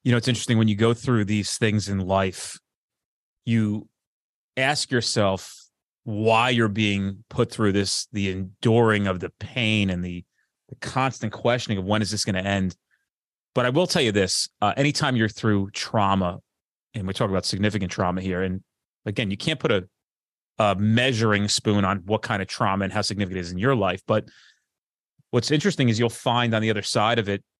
It's interesting when you go through these things in life, you ask yourself why you're being put through this, the enduring of the pain and the constant questioning of when is this going to end. But I will tell you this, anytime you're through trauma, and we talk about significant trauma here, and again, you can't put a measuring spoon on what kind of trauma and how significant it is in your life. But what's interesting is you'll find on the other side of it,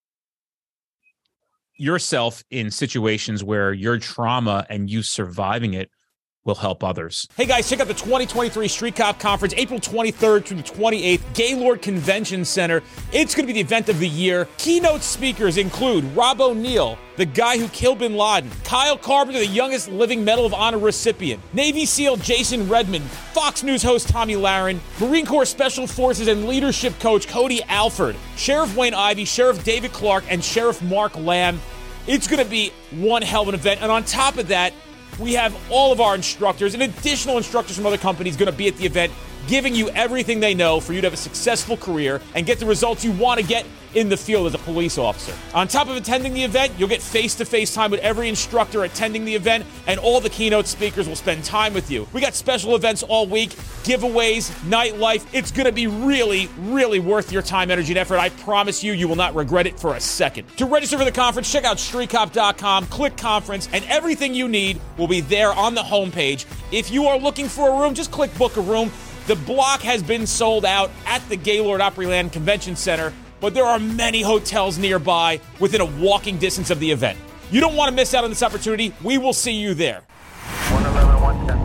yourself in situations where your trauma and you surviving it will help others. Hey guys, check out the 2023 Street Cop Conference, April 23rd through the 28th, Gaylord Convention Center. It's going to be the event of the year. Keynote speakers include Rob O'Neill, the guy who killed Bin Laden, Kyle Carpenter, the youngest living Medal of Honor recipient, Navy SEAL Jason Redmond, Fox News host Tommy Lahren, Marine Corps Special Forces and Leadership Coach Cody Alford, Sheriff Wayne Ivey, Sheriff David Clark, and Sheriff Mark Lamb. It's going to be one hell of an event. And on top of that, we have all of our instructors and additional instructors from other companies going to be at the event, giving you everything they know for you to have a successful career and get the results you want to get in the field as a police officer. On top of attending the event, you'll get face-to-face time with every instructor attending the event, and all the keynote speakers will spend time with you. We got special events all week, giveaways, nightlife. It's going to be really, really worth your time, energy, and effort. I promise you, you will not regret it for a second. To register for the conference, check out streetcop.com, click conference, and everything you need will be there on the homepage. If you are looking for a room, just click book a room. The block has been sold out at the Gaylord Opryland Convention Center, but there are many hotels nearby within a walking distance of the event. You don't want to miss out on this opportunity. We will see you there. 111,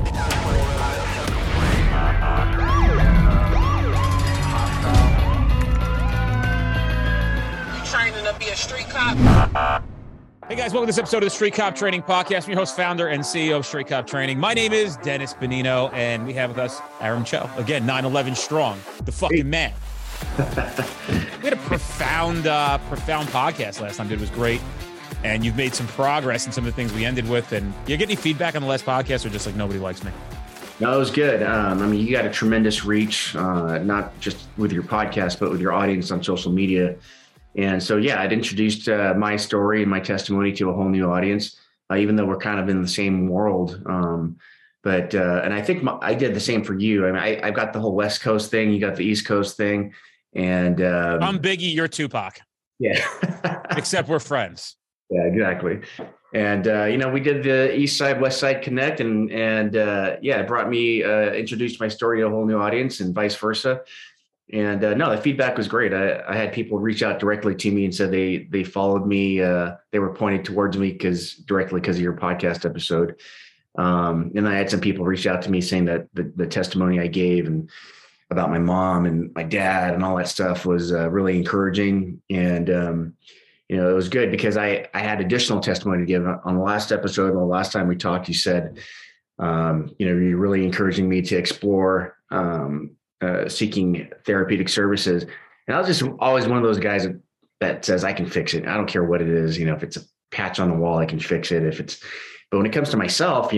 110. You training to be a street cop? Hey guys, welcome to this episode of the Street Cop Training Podcast. I'm your host, founder, and CEO of Street Cop Training. My name is Dennis Benino, and we have with us Aram Cho. Again, 911 strong, the fucking man. We had a profound podcast last time. It was great, and you've made some progress in some of the things we ended with. And you get any feedback on the last podcast, or just like nobody likes me? No, it was good. You got a tremendous reach, not just with your podcast, but with your audience on social media. And so, yeah, I'd introduced my story and my testimony to a whole new audience, even though we're kind of in the same world. And I think I did the same for you. I mean, I've got the whole West Coast thing. You got the East Coast thing. And I'm Biggie, you're Tupac. Yeah. Except we're friends. Yeah, exactly. And, we did the East Side, West Side Connect. And it brought me, introduced my story to a whole new audience and vice versa. And the feedback was great. I had people reach out directly to me and said they followed me. They were pointed towards me because of your podcast episode. And I had some people reach out to me saying that the testimony I gave and about my mom and my dad and all that stuff was really encouraging. And, it was good because I had additional testimony to give on the last episode. The last time we talked, you said, you're really encouraging me to explore seeking therapeutic services. And I was just always one of those guys that says I can fix it. I don't care what it is. If it's a patch on the wall, I can fix it. But when it comes to myself,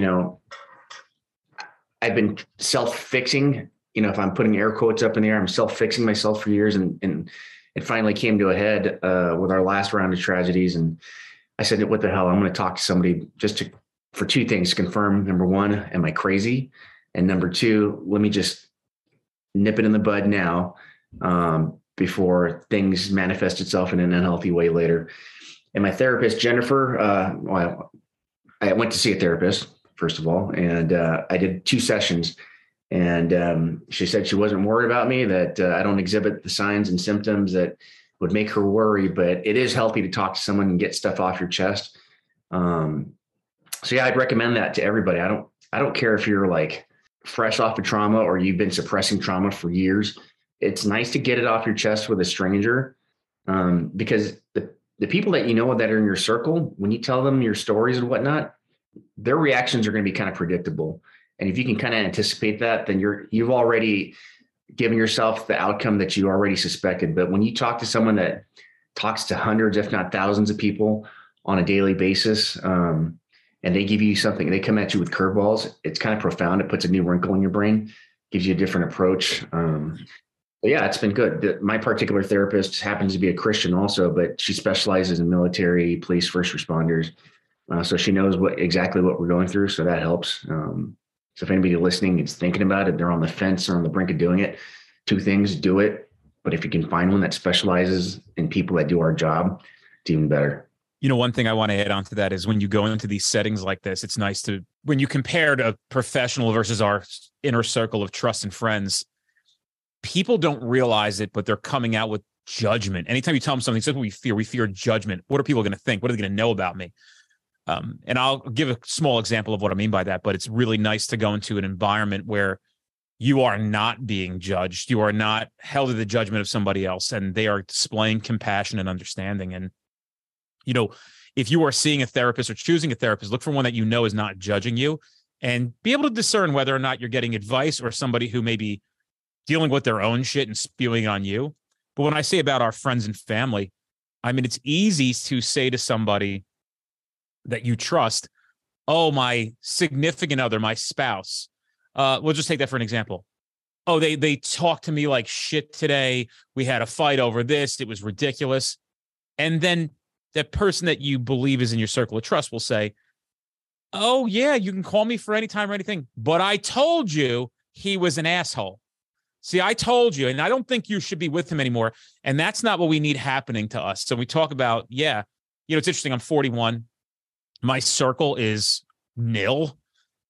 I've been self-fixing, if I'm putting air quotes up in the air, I'm self-fixing myself for years. And it finally came to a head with our last round of tragedies. And I said, what the hell? I'm going to talk to somebody for two things, to confirm, number one, am I crazy? And number two, let me just nip it in the bud now before things manifest itself in an unhealthy way later. And my therapist, Jennifer, I went to see a therapist, first of all, and I did 2 sessions. And she said she wasn't worried about me, that I don't exhibit the signs and symptoms that would make her worry, but it is healthy to talk to someone and get stuff off your chest. I'd recommend that to everybody. I don't care if you're like fresh off of trauma or you've been suppressing trauma for years. It's nice to get it off your chest with a stranger, because the people that that are in your circle, when you tell them your stories and whatnot, their reactions are going to be kind of predictable. And if you can kind of anticipate that, then you've already given yourself the outcome that you already suspected. But when you talk to someone that talks to hundreds, if not thousands of people on a daily basis, and they give you something, they come at you with curveballs, it's kind of profound. It puts a new wrinkle in your brain, gives you a different approach. Yeah, it's been good. My particular therapist happens to be a Christian also, but she specializes in military, police, first responders. So she knows exactly what we're going through. So that helps. So if anybody listening is thinking about it, they're on the fence or on the brink of doing it, two things: do it. But if you can find one that specializes in people that do our job, it's even better. You know, one thing I want to add on to that is when you go into these settings like this, it's nice to, when you compare to professional versus our inner circle of trust and friends, people don't realize it, but they're coming out with judgment. Anytime you tell them something, it's like we fear judgment. What are people going to think? What are they going to know about me? And I'll give a small example of what I mean by that, but it's really nice to go into an environment where you are not being judged. You are not held to the judgment of somebody else, and they are displaying compassion and understanding. And, you know, if you are seeing a therapist or choosing a therapist, look for one that you know is not judging you, and be able to discern whether or not you're getting advice or somebody who may be dealing with their own shit and spewing on you. But when I say about our friends and family, I mean, it's easy to say to somebody that you trust, oh, my significant other, my spouse, we'll just take that for an example. Oh, they talked to me like shit today. We had a fight over this. It was ridiculous. And then that person that you believe is in your circle of trust will say, oh, yeah, you can call me for any time or anything. But I told you he was an asshole. See, I told you, and I don't think you should be with him anymore. And that's not what we need happening to us. So we talk about, yeah, you know, it's interesting. I'm 41. My circle is nil.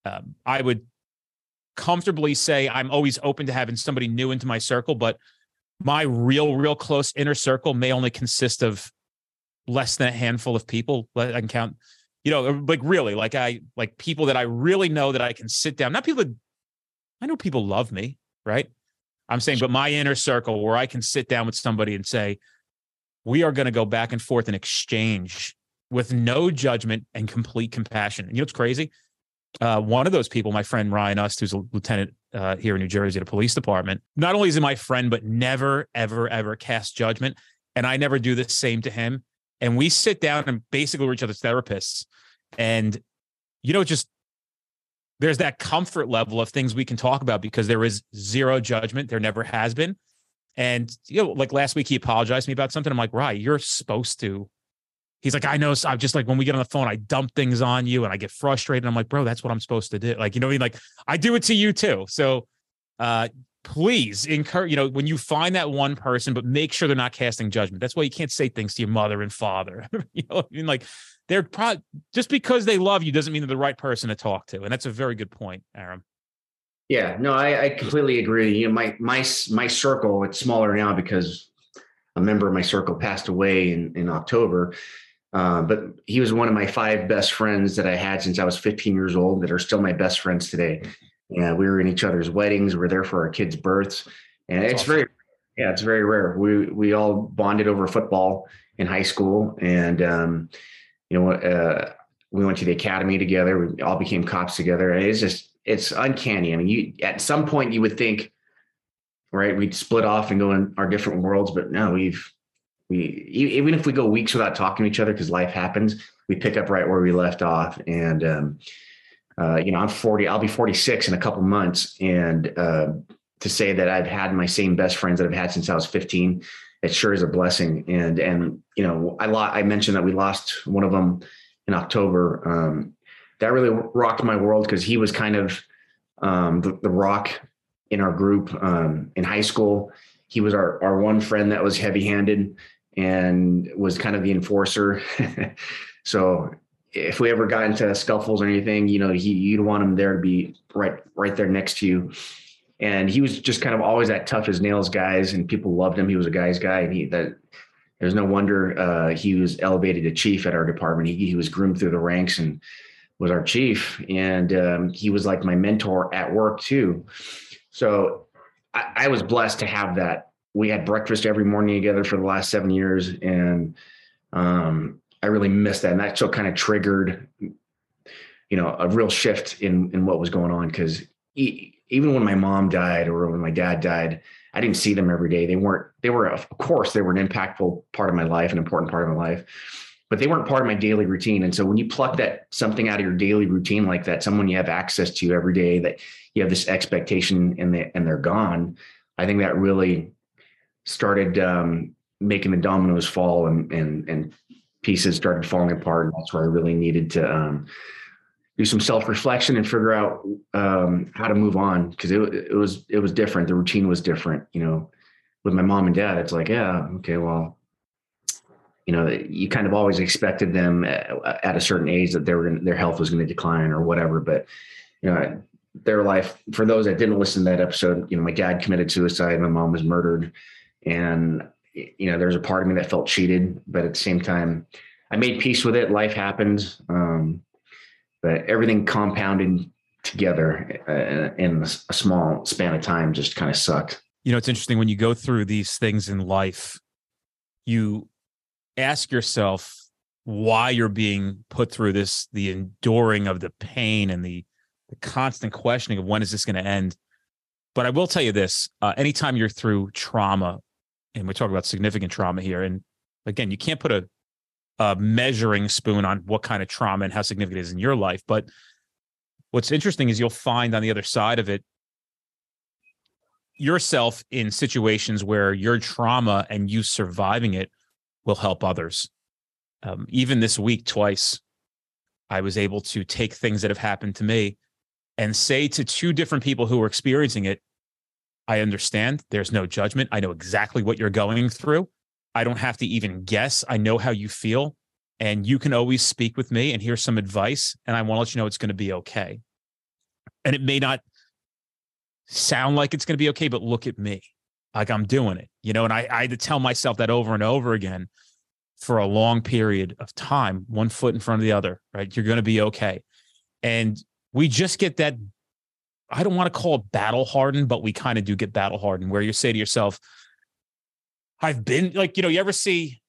I would comfortably say I'm always open to having somebody new into my circle, but my real close inner circle may only consist of less than a handful of people. I can count, you know, like really, like people that I really know that I can sit down. Not people that I know people love me, right? I'm saying, but my inner circle where I can sit down with somebody and say, we are going to go back and forth and exchange with no judgment and complete compassion. And you know what's crazy? One of those people, my friend Ryan Ust, who's a lieutenant here in New Jersey at a police department, not only is he my friend, but never, ever cast judgment. And I never do the same to him. And we sit down and basically we're each other's therapists. And, you know, just there's that comfort level of things we can talk about because there is zero judgment. There never has been. And, you know, like last week, he apologized to me about something. I'm like, Ryan, you're supposed to. He's like, I know. So I'm just like, when we get on the phone, I dump things on you and I get frustrated. I'm like, bro, that's what I'm supposed to do. Like, you know what I mean? Like, I do it to you too. So please encourage, you know, when you find that one person, but make sure they're not casting judgment. That's why you can't say things to your mother and father. You know what I mean? Like, they're probably just because they love you doesn't mean they're the right person to talk to. And that's a very good point, Aram. Yeah, no, I completely agree. You know, my circle, it's smaller now because a member of my circle passed away in October. But he was one of my 5 best friends that I had since I was 15 years old that are still my best friends today. And we were in each other's weddings. We were there for our kids' births. And it's awesome. It's very rare. We all bonded over football in high school. And, you know, we went to the academy together. We all became cops together. And it's uncanny. I mean, at some point you would think, right, we'd split off and go in our different worlds, but no, even if we go weeks without talking to each other because life happens, we pick up right where we left off. And, you know, I'm 40, I'll be 46 in a couple months. And to say that I've had my same best friends that I've had since I was 15, it sure is a blessing. And you know, I mentioned that we lost one of them in October. That really rocked my world because he was kind of the rock in our group in high school. He was our one friend that was heavy-handed and was kind of the enforcer. So if we ever got into scuffles or anything, you know, you'd want him there to be right there next to you. And he was just kind of always that tough as nails guys, and people loved him. He was a guy's guy, and there's no wonder he was elevated to chief at our department. He was groomed through the ranks and was our chief. And he was like my mentor at work too. So I was blessed to have that. We had breakfast every morning together for the last 7 years. And I really missed that. And that so kind of triggered, you know, a real shift in what was going on. Cause even when my mom died or when my dad died, I didn't see them every day. They were, of course, they were an impactful part of my life, an important part of my life, but they weren't part of my daily routine. And so when you pluck something out of your daily routine like that, someone you have access to every day, that you have this expectation and they're gone, I think that really started making the dominoes fall, and pieces started falling apart. And that's where I really needed to do some self-reflection and figure out how to move on, because it was different. The routine was different. With my mom and dad, it's like, yeah, okay, well, you kind of always expected them at a certain age that their health was going to decline or whatever. But their life, for those that didn't listen to that episode, my dad committed suicide, my mom was murdered, and there's a part of me that felt cheated, but at the same time, I made peace with it. Life happened. But everything compounded together in a small span of time just kind of sucked. It's interesting when you go through these things in life, you ask yourself why you're being put through this, the enduring of the pain and the constant questioning of when is this going to end. But I will tell you this, anytime you're through trauma, and we're talking about significant trauma here, and again, you can't put a measuring spoon on what kind of trauma and how significant it is in your life. But what's interesting is you'll find on the other side of it, yourself in situations where your trauma and you surviving it will help others. Even this week, twice, I was able to take things that have happened to me and say to two different people who were experiencing it, I understand. There's no judgment. I know exactly what you're going through. I don't have to even guess. I know how you feel, and you can always speak with me and here's some advice, and I want to let you know it's going to be okay. And it may not sound like it's going to be okay, but look at me. Like, I'm doing it, and I had to tell myself that over and over again for a long period of time, one foot in front of the other, right? You're going to be okay. And we just get that, I don't want to call it battle hardened, but we kind of do get battle hardened, where you say to yourself, I've been like, you ever see,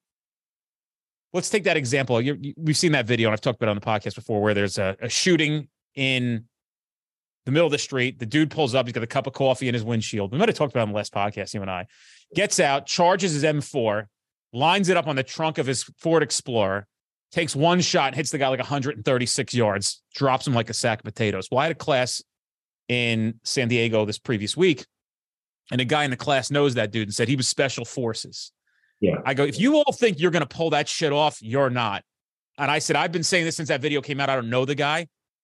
let's take that example. We've seen that video, and I've talked about it on the podcast before, where there's a shooting in the middle of the street. The dude pulls up, he's got a cup of coffee in his windshield. We might have talked about it on the last podcast, you and I. Gets out, charges his M4, lines it up on the trunk of his Ford Explorer, takes one shot, hits the guy like 136 yards, drops him like a sack of potatoes. Well, I had a class in San Diego this previous week, and a guy in the class knows that dude and said he was special forces. Yeah. I go, if you all think you're going to pull that shit off, you're not. And I said, I've been saying this since that video came out. I don't know the guy.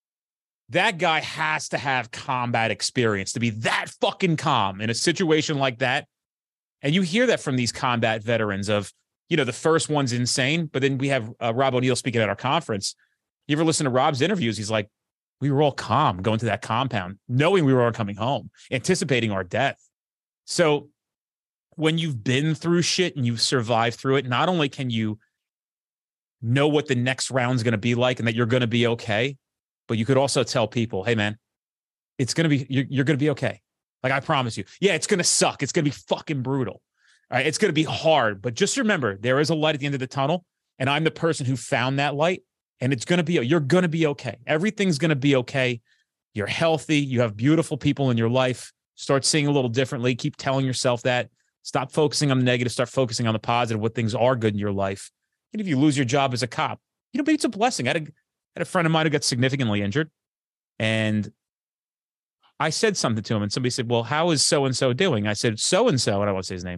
That guy has to have combat experience to be that fucking calm in a situation like that. And you hear that from these combat veterans of, the first one's insane, but then we have Rob O'Neill speaking at our conference. You ever listen to Rob's interviews? He's like, we were all calm going to that compound, knowing we were all coming home, anticipating our death. So when you've been through shit and you've survived through it, not only can you know what the next round's going to be like and that you're going to be okay, but you could also tell people, hey, man, it's going to be, you're going to be okay. Like, I promise you. Yeah, it's going to suck. It's going to be fucking brutal. All right, it's going to be hard. But just remember, there is a light at the end of the tunnel. And I'm the person who found that light. And it's going to be, you're going to be okay. Everything's going to be okay. You're healthy. You have beautiful people in your life. Start seeing a little differently. Keep telling yourself that. Stop focusing on the negative. Start focusing on the positive, what things are good in your life. And if you lose your job as a cop, maybe it's a blessing. I had a friend of mine who got significantly injured. And I said something to him, and somebody said, well, how is so-and-so doing? I said, so-and-so, and I won't say his name,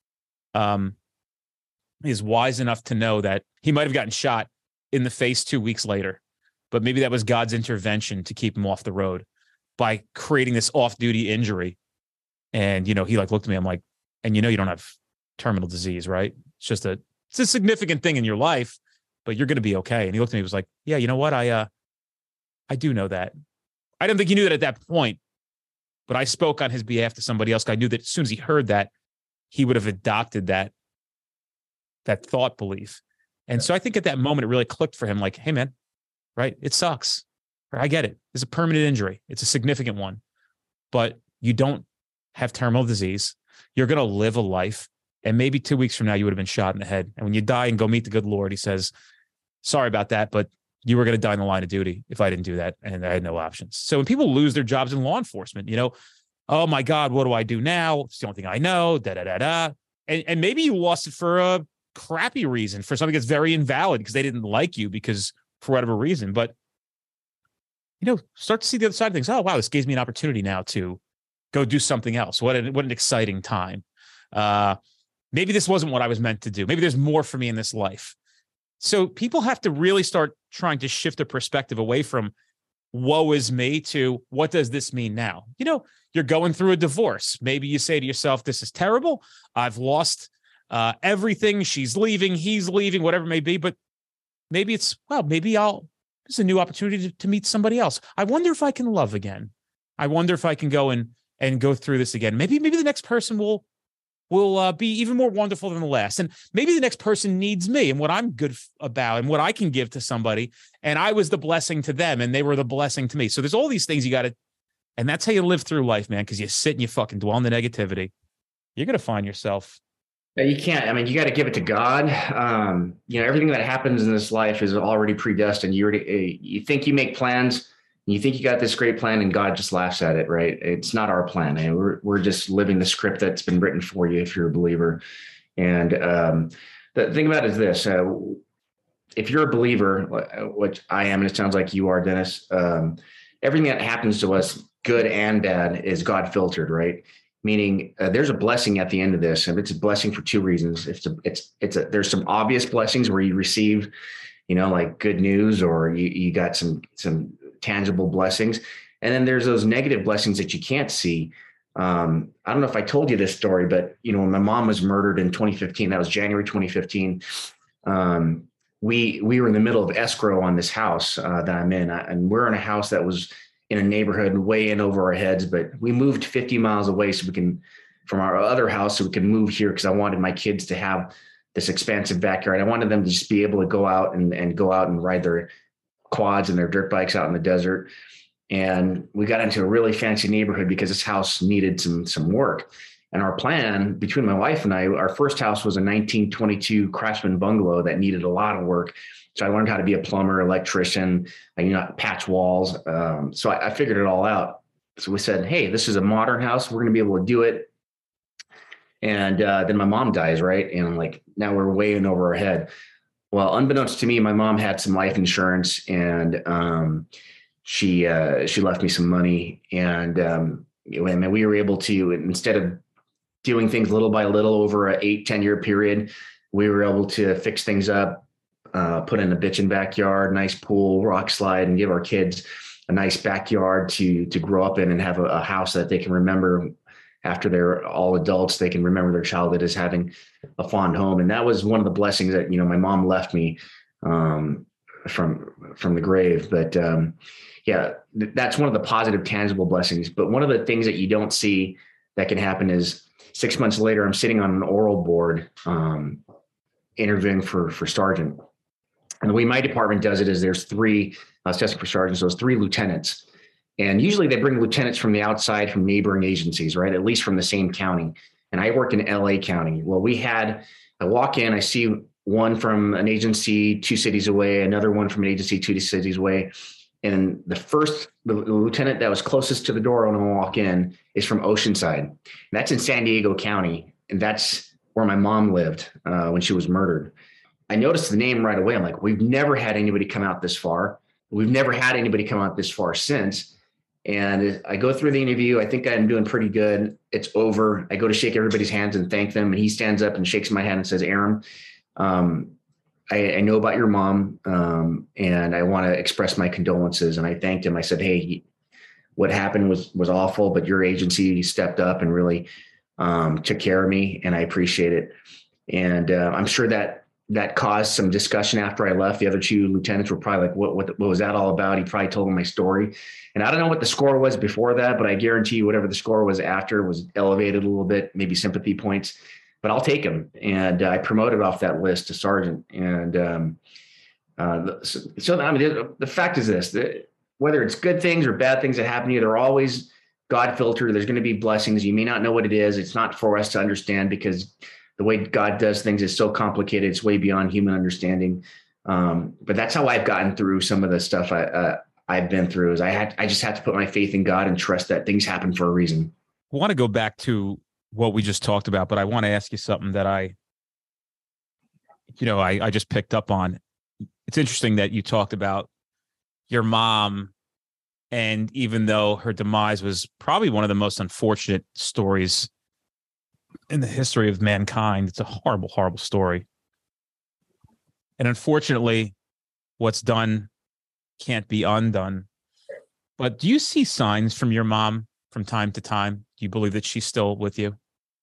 is wise enough to know that he might have gotten shot in the face 2 weeks later, but maybe that was God's intervention to keep him off the road by creating this off-duty injury. And, he looked at me, I'm like, and you don't have terminal disease, right? It's a significant thing in your life, but you're going to be okay. And he looked at me, he was like, yeah, you know what? I do know that. I didn't think he knew that at that point, but I spoke on his behalf to somebody else. I knew that as soon as he heard that, he would have adopted that thought belief. And so I think at that moment, it really clicked for him, like, hey, man, right? It sucks. I get it. It's a permanent injury. It's a significant one, but you don't have terminal disease. You're going to live a life. And maybe 2 weeks from now, you would have been shot in the head. And when you die and go meet the good Lord, he says, sorry about that, but you were going to die in the line of duty if I didn't do that. And I had no options. So when people lose their jobs in law enforcement, oh my God, what do I do now? It's the only thing I know, And maybe you lost it for a crappy reason, for something that's very invalid because they didn't like you because for whatever reason. But, start to see the other side of things. Oh, wow, this gives me an opportunity now to go do something else. What an exciting time. maybe this wasn't what I was meant to do. Maybe there's more for me in this life. So people have to really start trying to shift the perspective away from woe is me to what does this mean now? You know, you're going through a divorce. Maybe you say to yourself, this is terrible. I've lost everything. She's leaving. He's leaving, whatever it may be. But maybe it's, well, maybe it's a new opportunity to meet somebody else. I wonder if I can love again. I wonder if I can go and go through this again. Maybe the next person will be even more wonderful than the last. And maybe the next person needs me and what I'm good about and what I can give to somebody. And I was the blessing to them and they were the blessing to me. So there's all these things you got to, and that's how you live through life, man. Because you sit and you fucking dwell on the negativity. You're going to find yourself. You can't, I mean, you got to give it to God. Everything that happens in this life is already predestined. You think you make plans, you think you got this great plan and God just laughs at it, right? It's not our plan. And we're just living the script that's been written for you if you're a believer. And the thing about it is this, if you're a believer, which I am, and it sounds like you are, Dennis, everything that happens to us, good and bad, is God filtered, right? Meaning there's a blessing at the end of this. And it's a blessing for two reasons. There's some obvious blessings where you receive, like good news, or you got some tangible blessings. And then there's those negative blessings that you can't see. I don't know if I told you this story, but when my mom was murdered in 2015, that was January 2015. We were in the middle of escrow on this house that I'm in, and we're in a house that was in a neighborhood way in over our heads, but we moved 50 miles away from our other house so we can move here because I wanted my kids to have this expansive backyard. I wanted them to just be able to go out and ride their quads and their dirt bikes out in the desert. And we got into a really fancy neighborhood because this house needed some work. And our plan between my wife and I, our first house was a 1922 Craftsman bungalow that needed a lot of work. So I learned how to be a plumber, electrician, patch walls. So I figured it all out. So we said, hey, this is a modern house. We're going to be able to do it. And then my mom dies, right? And I'm like, now we're way in over our head. Well, unbeknownst to me, my mom had some life insurance, and she left me some money. And we were able to, instead of doing things little by little over an 8-10 year period, we were able to fix things up. Put in a bitchin' backyard, nice pool, rock slide, and give our kids a nice backyard to grow up in and have a house that they can remember after they're all adults. They can remember their childhood as having a fond home. And that was one of the blessings that, my mom left me from the grave. But that's one of the positive, tangible blessings. But one of the things that you don't see that can happen is 6 months later, I'm sitting on an oral board interviewing for sergeant. And the way my department does it is there's three, I was testing for sergeants, so it's 3 lieutenants. And usually they bring lieutenants from the outside, from neighboring agencies, right? At least from the same county. And I worked in LA County. Well, I walk in, I see one from an agency 2 cities away, another one from an agency 2 cities away. And the lieutenant that was closest to the door when I walk in is from Oceanside. And that's in San Diego County. And that's where my mom lived when she was murdered. I noticed the name right away. I'm like, we've never had anybody come out this far. We've never had anybody come out this far since. And I go through the interview. I think I'm doing pretty good. It's over. I go to shake everybody's hands and thank them. And he stands up and shakes my hand and says, Aaron, I know about your mom, and I want to express my condolences. And I thanked him. I said, hey, what happened was awful, but your agency stepped up and really took care of me, and I appreciate it. And I'm sure that caused some discussion after I left. The other 2 lieutenants were probably like, what was that all about? He probably told them my story. And I don't know what the score was before that, but I guarantee you whatever the score was after was elevated a little bit, maybe sympathy points, but I'll take them. And I promoted off that list to sergeant. And the fact is this, that whether it's good things or bad things that happen to you, they're always God filtered. There's going to be blessings. You may not know what it is. It's not for us to understand because the way God does things is so complicated. It's way beyond human understanding. But that's how I've gotten through some of the stuff I've been through. Is I just had to put my faith in God and trust that things happen for a reason. I want to go back to what we just talked about, but I want to ask you something that I just picked up on. It's interesting that you talked about your mom, and even though her demise was probably one of the most unfortunate stories in the history of mankind. It's a horrible, horrible story. And unfortunately, what's done can't be undone. But do you see signs from your mom from time to time? Do you believe that she's still with you?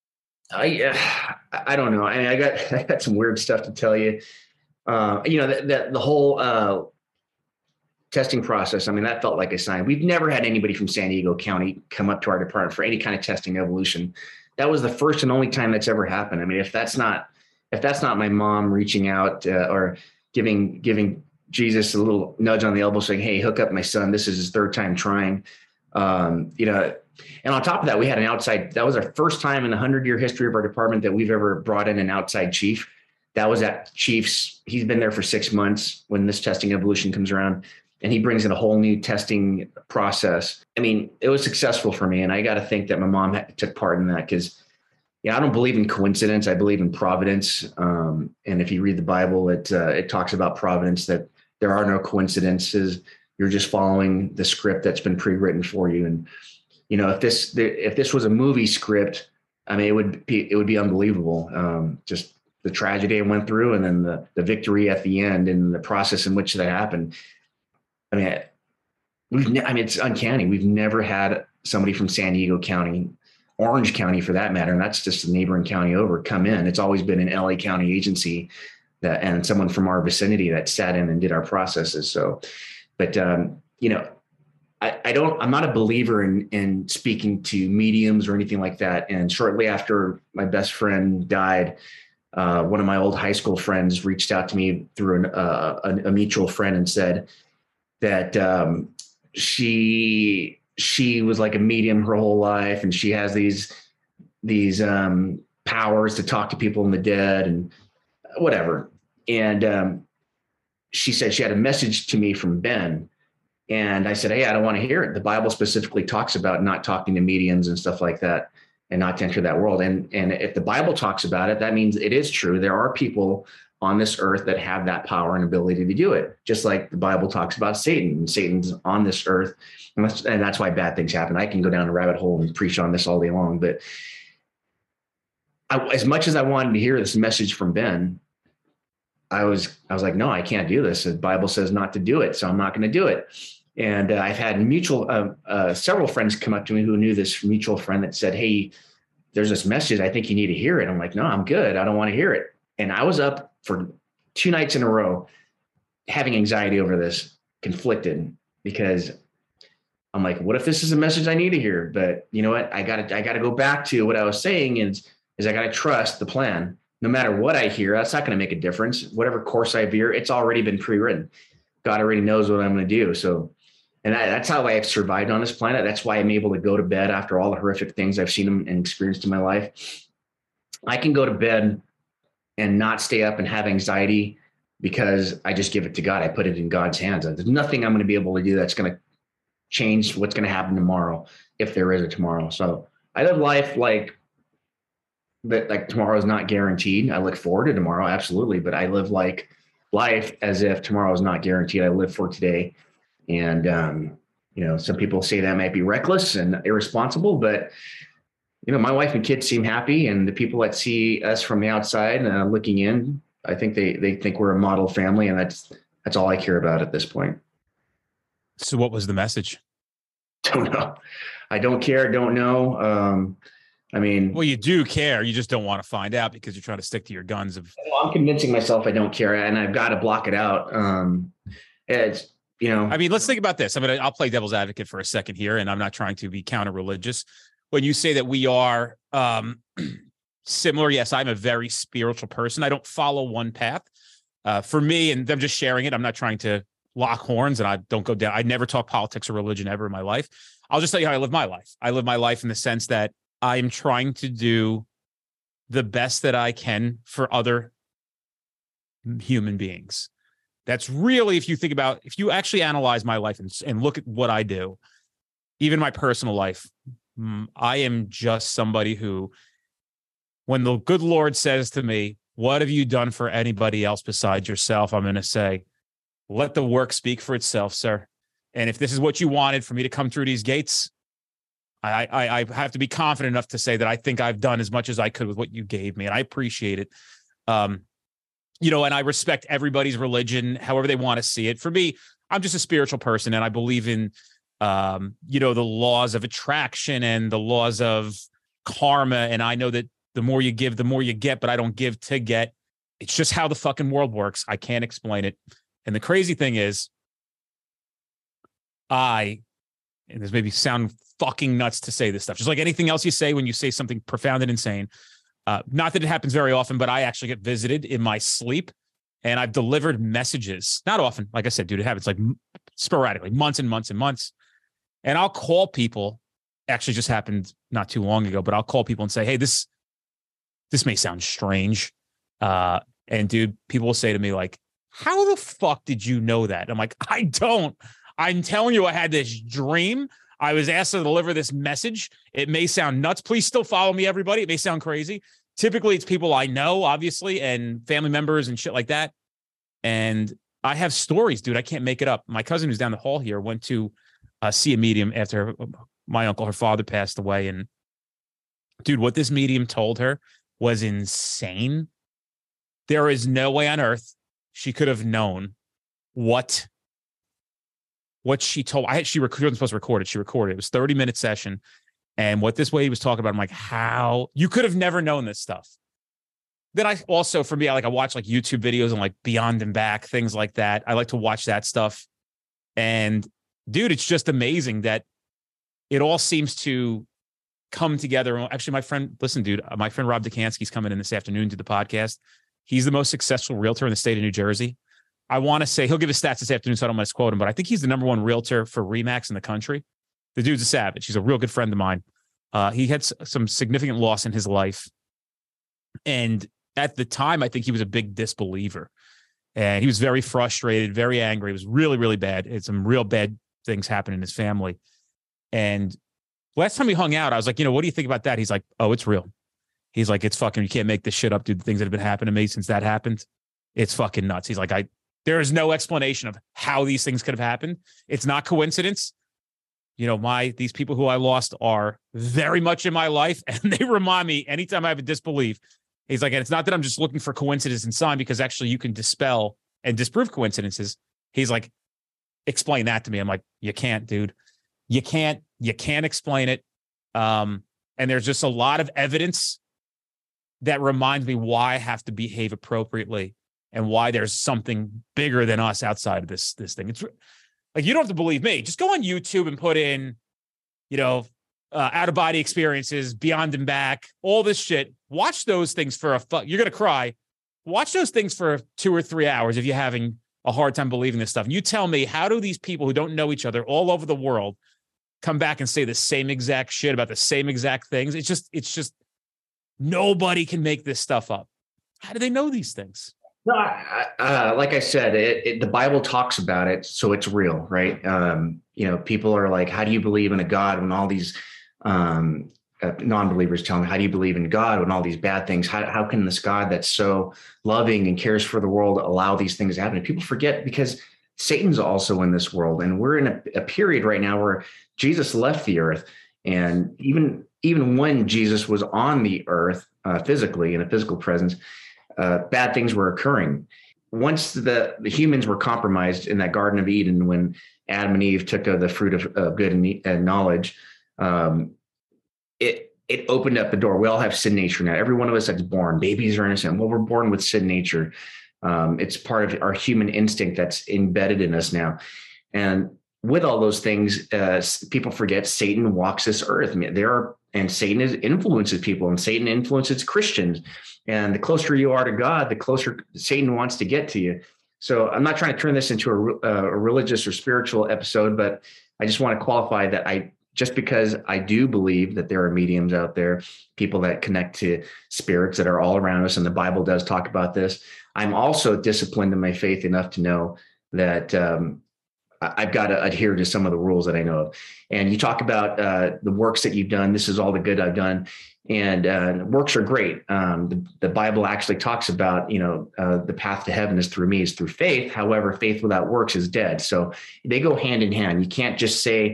I don't know. I got some weird stuff to tell you. That the whole testing process. I mean, that felt like a sign. We've never had anybody from San Diego County come up to our department for any kind of testing evolution. That was the first and only time that's ever happened. I mean, if that's not my mom reaching out or giving Jesus a little nudge on the elbow saying, hey, hook up my son. This is his third time trying. And on top of that, we had an outside, that was our first time in the 100-year history of our department that we've ever brought in an outside chief. That was at Chief's. He's been there for 6 months when this testing evolution comes around, and he brings in a whole new testing process. I mean, it was successful for me. And I got to think that my mom took part in that because, I don't believe in coincidence. I believe in providence. And if you read the Bible, it talks about providence, that there are no coincidences. You're just following the script that's been pre-written for you. And, if this was a movie script, I mean, it would be unbelievable. Just the tragedy I went through, and then the victory at the end, and the process in which that happened. I mean, it's uncanny. We've never had somebody from San Diego County, Orange County for that matter, and that's just the neighboring county over, come in. It's always been an LA County agency and someone from our vicinity that sat in and did our processes. So, but I'm not a believer in speaking to mediums or anything like that. And shortly after my best friend died, one of my old high school friends reached out to me through a mutual friend and said that she was like a medium her whole life, and she has these powers to talk to people in the dead and whatever. And she said she had a message to me from Ben. And I said, hey, I don't want to hear it. The Bible specifically talks about not talking to mediums and stuff like that, and not to enter that world. And if the Bible talks about it, that means it is true. There are people on this earth that have that power and ability to do it. Just like the Bible talks about Satan, and Satan's on this earth. And that's why bad things happen. I can go down a rabbit hole and preach on this all day long. But as much as I wanted to hear this message from Ben, I was like, no, I can't do this. The Bible says not to do it, so I'm not going to do it. And I've had several friends come up to me who knew this mutual friend that said, hey, there's this message. I think you need to hear it. I'm like, no, I'm good. I don't want to hear it. And I was up for 2 nights in a row having anxiety over this, conflicted, because I'm like, what if this is a message I need to hear? But you know what? I got to go back to what I was saying is I got to trust the plan. No matter what I hear, that's not going to make a difference. Whatever course I veer, it's already been pre-written. God already knows what I'm going to do. So, and that's how I have survived on this planet. That's why I'm able to go to bed after all the horrific things I've seen and experienced in my life. I can go to bed and not stay up and have anxiety because I just give it to God. I put it in God's hands. There's nothing I'm going to be able to do that's going to change what's going to happen tomorrow, if there is a tomorrow. So I live life like tomorrow is not guaranteed. I look forward to tomorrow, absolutely, but I live life as if tomorrow is not guaranteed. I live for today. And, some people say that might be reckless and irresponsible, but, my wife and kids seem happy, and the people that see us from the outside looking in, I think they think we're a model family, and that's all I care about at this point. So what was the message? Don't know. I don't care. Don't know. Well, you do care. You just don't want to find out because you're trying to stick to your guns. I'm convincing myself I don't care, and I've got to block it out. Let's think about this. I'll play devil's advocate for a second here, and I'm not trying to be counter-religious. When you say that we are similar, yes, I'm a very spiritual person. I don't follow one path. For me, and I'm just sharing it, I'm not trying to lock horns, and I don't go down. I never talk politics or religion ever in my life. I'll just tell you how I live my life. I live my life in the sense that I'm trying to do the best that I can for other human beings. That's really, if you actually analyze my life and look at what I do, even my personal life, I am just somebody who, when the good Lord says to me, what have you done for anybody else besides yourself? I'm going to say, let the work speak for itself, sir. And if this is what you wanted for me to come through these gates, I have to be confident enough to say that I think I've done as much as I could with what you gave me, and I appreciate it. And I respect everybody's religion, however they want to see it. For me, I'm just a spiritual person, and I believe in, the laws of attraction and the laws of karma. And I know that the more you give, the more you get, but I don't give to get. It's just how the fucking world works. I can't explain it. And the crazy thing is, and this maybe sound fucking nuts to say this stuff, just like anything else you say when you say something profound and insane. Not that it happens very often, but I actually get visited in my sleep, and I've delivered messages. Not often. Like I said, dude, it happens like sporadically, months and months and months. And I'll call people. Actually just happened not too long ago, but I'll call people and say, hey, this may sound strange. And dude, people will say to me like, how the fuck did you know that? I'm like, I don't. I'm telling you, I had this dream. I was asked to deliver this message. It may sound nuts. Please still follow me, everybody. It may sound crazy. Typically, it's people I know, obviously, and family members and shit like that. And I have stories, dude. I can't make it up. My cousin who's down the hall here went to see a medium after my uncle, her father, passed away. And dude, what this medium told her was insane. There is no way on earth she could have known what she told. She wasn't supposed to record it. She recorded it. It was a 30-minute session. And what this way he was talking about, I'm like, how you could have never known this stuff. Then I also, for me, I watch like YouTube videos and like Beyond and Back, things like that. I like to watch that stuff. And dude, it's just amazing that it all seems to come together. Actually, my friend Rob Dukansky's coming in this afternoon to the podcast. He's the most successful realtor in the state of New Jersey. I want to say he'll give his stats this afternoon, so I don't misquote him, but I think he's the number one realtor for Remax in the country. The dude's a savage. He's a real good friend of mine. He had some significant loss in his life. And at the time, I think he was a big disbeliever. And he was very frustrated, very angry. It was really, really bad. It's some real bad things happened in his family. And last time we hung out, I was like, what do you think about that? He's like, oh, it's real. He's like, it's fucking, you can't make this shit up, dude. The things that have been happening to me since that happened, it's fucking nuts. He's like, there is no explanation of how these things could have happened. It's not coincidence. These people who I lost are very much in my life, and they remind me anytime I have a disbelief. He's like, and it's not that I'm just looking for coincidence and sign, because actually you can dispel and disprove coincidences. He's like, explain that to me. I'm like, you can't, dude. You can't explain it. And there's just a lot of evidence that reminds me why I have to behave appropriately and why there's something bigger than us outside of this thing. It's like, you don't have to believe me. Just go on YouTube and put in, out of body experiences, Beyond and Back, all this shit. Watch those things for you're going to cry. Watch those things for 2 or 3 hours if you're having a hard time believing this stuff. And you tell me, how do these people who don't know each other all over the world come back and say the same exact shit about the same exact things? It's just nobody can make this stuff up. How do they know these things? No, like I said, the Bible talks about it, so it's real, right? People are like, how do you believe in a God when all these non-believers tell them, how do you believe in God when all these bad things? How can this God that's so loving and cares for the world allow these things to happen? And people forget, because Satan's also in this world, and we're in a period right now where Jesus left the earth, and even when Jesus was on the earth physically, in a physical presence, bad things were occurring. Once the humans were compromised in that Garden of Eden, when Adam and Eve took of the fruit of good and knowledge, it opened up the door. We all have sin nature now. Every one of us that's born, babies are innocent. Well, we're born with sin nature. It's part of our human instinct that's embedded in us now. And with all those things, people forget Satan walks this earth. I mean, Satan influences people, and Satan influences Christians. And the closer you are to God, the closer Satan wants to get to you. So I'm not trying to turn this into a religious or spiritual episode, but I just want to qualify that just because I do believe that there are mediums out there, people that connect to spirits that are all around us, and the Bible does talk about this, I'm also disciplined in my faith enough to know that I've got to adhere to some of the rules that I know of. And you talk about the works that you've done. This is all the good I've done. And works are great. The Bible actually talks about, the path to heaven is through me, is through faith. However, faith without works is dead. So they go hand in hand. You can't just say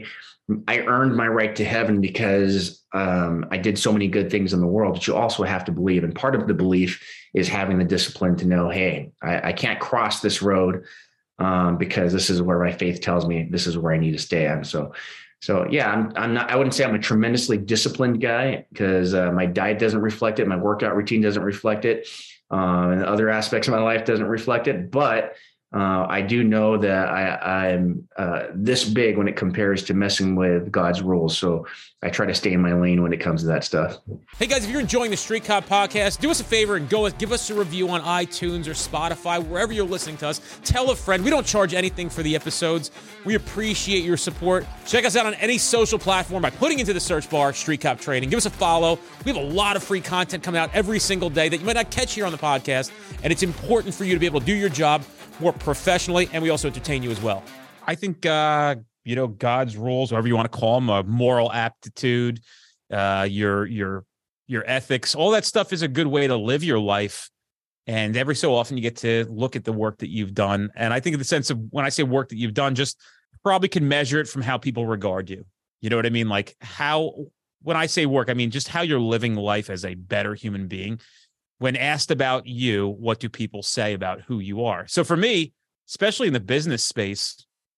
I earned my right to heaven because I did so many good things in the world, but you also have to believe. And part of the belief is having the discipline to know, hey, I can't cross this road because this is where my faith tells me this is where I need to stay on. So yeah, I'm not, I wouldn't say I'm a tremendously disciplined guy because my diet doesn't reflect it. My workout routine doesn't reflect it. And other aspects of my life doesn't reflect it, but I do know that I'm this big when it compares to messing with God's rules. So I try to stay in my lane when it comes to that stuff. Hey guys, if you're enjoying the Street Cop podcast, do us a favor and give us a review on iTunes or Spotify, wherever you're listening to us. Tell a friend. We don't charge anything for the episodes. We appreciate your support. Check us out on any social platform by putting into the search bar Street Cop Training. Give us a follow. We have a lot of free content coming out every single day that you might not catch here on the podcast, and it's important for you to be able to do your job more professionally, and we also entertain you as well. I think, God's rules, whatever you want to call them, moral aptitude, your ethics, all that stuff is a good way to live your life. And every so often you get to look at the work that you've done. And I think in the sense of when I say work that you've done, just probably can measure it from how people regard you. You know what I mean? Like when I say work, I mean just how you're living life as a better human being. When asked about you, what do people say about who you are? So for me, especially in the business space,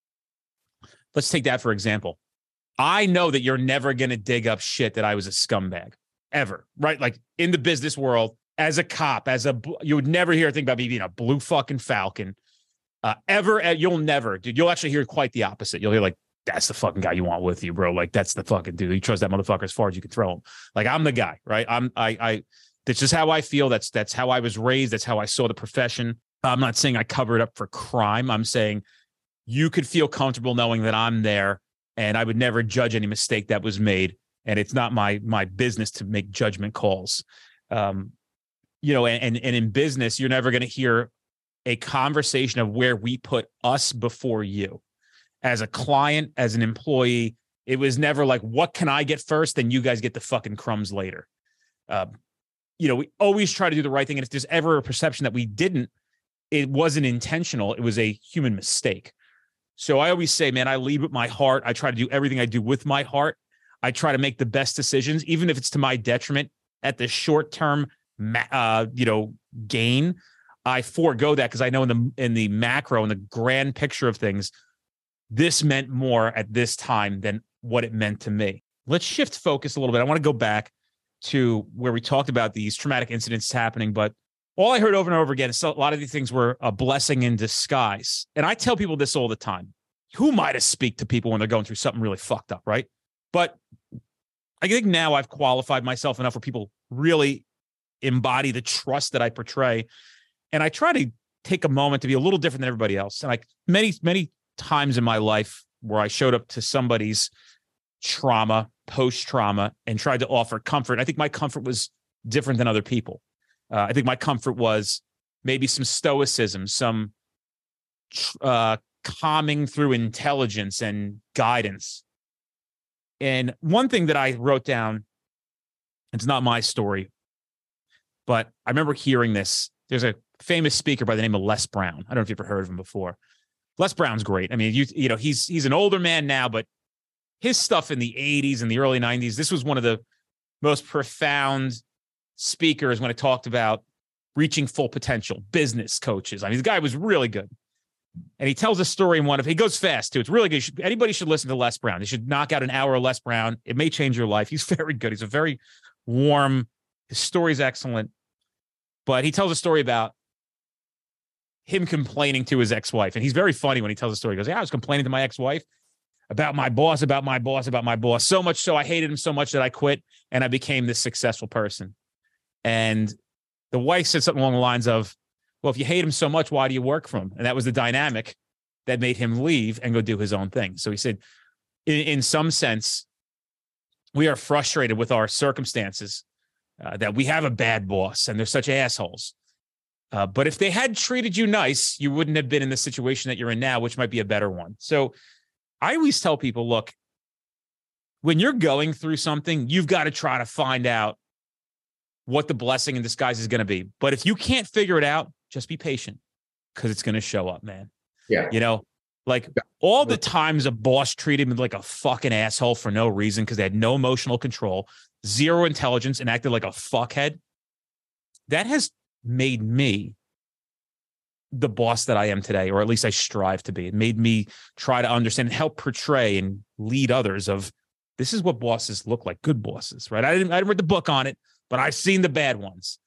let's take that for example. I know that you're never going to dig up shit that I was a scumbag ever, right? Like in the business world, as a cop, you would never hear a thing about me being a blue fucking falcon ever. You'll never, dude. You'll actually hear quite the opposite. You'll hear like, that's the fucking guy you want with you, bro. Like that's the fucking dude. You trust that motherfucker as far as you can throw him. Like I'm the guy, right? That's just how I feel. That's how I was raised. That's how I saw the profession. I'm not saying I cover it up for crime. I'm saying you could feel comfortable knowing that I'm there and I would never judge any mistake that was made. And it's not my business to make judgment calls. And in business, you're never going to hear a conversation of where we put us before you. As a client, as an employee, it was never like, what can I get first? Then you guys get the fucking crumbs later. We always try to do the right thing. And if there's ever a perception that we didn't, it wasn't intentional. It was a human mistake. So I always say, man, I lead with my heart. I try to do everything I do with my heart. I try to make the best decisions, even if it's to my detriment at the short term, gain. I forego that because I know in the macro, in the grand picture of things, this meant more at this time than what it meant to me. Let's shift focus a little bit. I want to go back to where we talked about these traumatic incidents happening, but all I heard over and over again is a lot of these things were a blessing in disguise. And I tell people this all the time. Who am I to speak to people when they're going through something really fucked up, right? But I think now I've qualified myself enough where people really embody the trust that I portray. And I try to take a moment to be a little different than everybody else. And many times in my life where I showed up to somebody's trauma, post-trauma, and tried to offer comfort. I think my comfort was different than other people. I think my comfort was maybe some stoicism, some calming through intelligence and guidance. And one thing that I wrote down, it's not my story, but I remember hearing this. There's a famous speaker by the name of Les Brown. I don't know if you've ever heard of him before. Les Brown's great. I mean, he's an older man now, but his stuff in the 80s and the early 90s, this was one of the most profound speakers when it talked about reaching full potential, business coaches. I mean, the guy was really good. And he tells a story in he goes fast too. It's really good. Anybody should listen to Les Brown. They should knock out an hour of Les Brown. It may change your life. He's very good. He's a very warm, his story's excellent. But he tells a story about him complaining to his ex-wife. And he's very funny when he tells the story. He goes, yeah, I was complaining to my ex-wife about my boss. So much so I hated him so much that I quit and I became this successful person. And the wife said something along the lines of, well, if you hate him so much, why do you work for him? And that was the dynamic that made him leave and go do his own thing. So he said, in some sense, we are frustrated with our circumstances, that we have a bad boss and they're such assholes. But if they had treated you nice, you wouldn't have been in the situation that you're in now, which might be a better one. So I always tell people, look, when you're going through something, you've got to try to find out what the blessing in disguise is going to be. But if you can't figure it out, just be patient because it's going to show up, man. Yeah. Like all the times a boss treated me like a fucking asshole for no reason because they had no emotional control, zero intelligence, and acted like a fuckhead. That has made me the boss that I am today, or at least I strive to be. It made me try to understand and help portray and lead others of this is what bosses look like, good bosses, right? I didn't read the book on it, but I've seen the bad ones.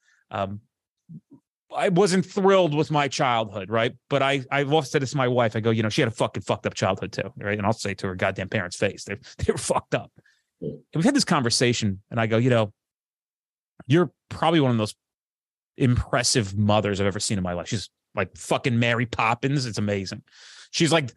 I wasn't thrilled with my childhood, right? But I've often said this to my wife. I go, she had a fucking fucked up childhood too, right? And I'll say to her goddamn parents' face, they were fucked up. And we've had this conversation, and I go, you're probably one of the most impressive mothers I've ever seen in my life. She's like fucking Mary Poppins. It's amazing. She's like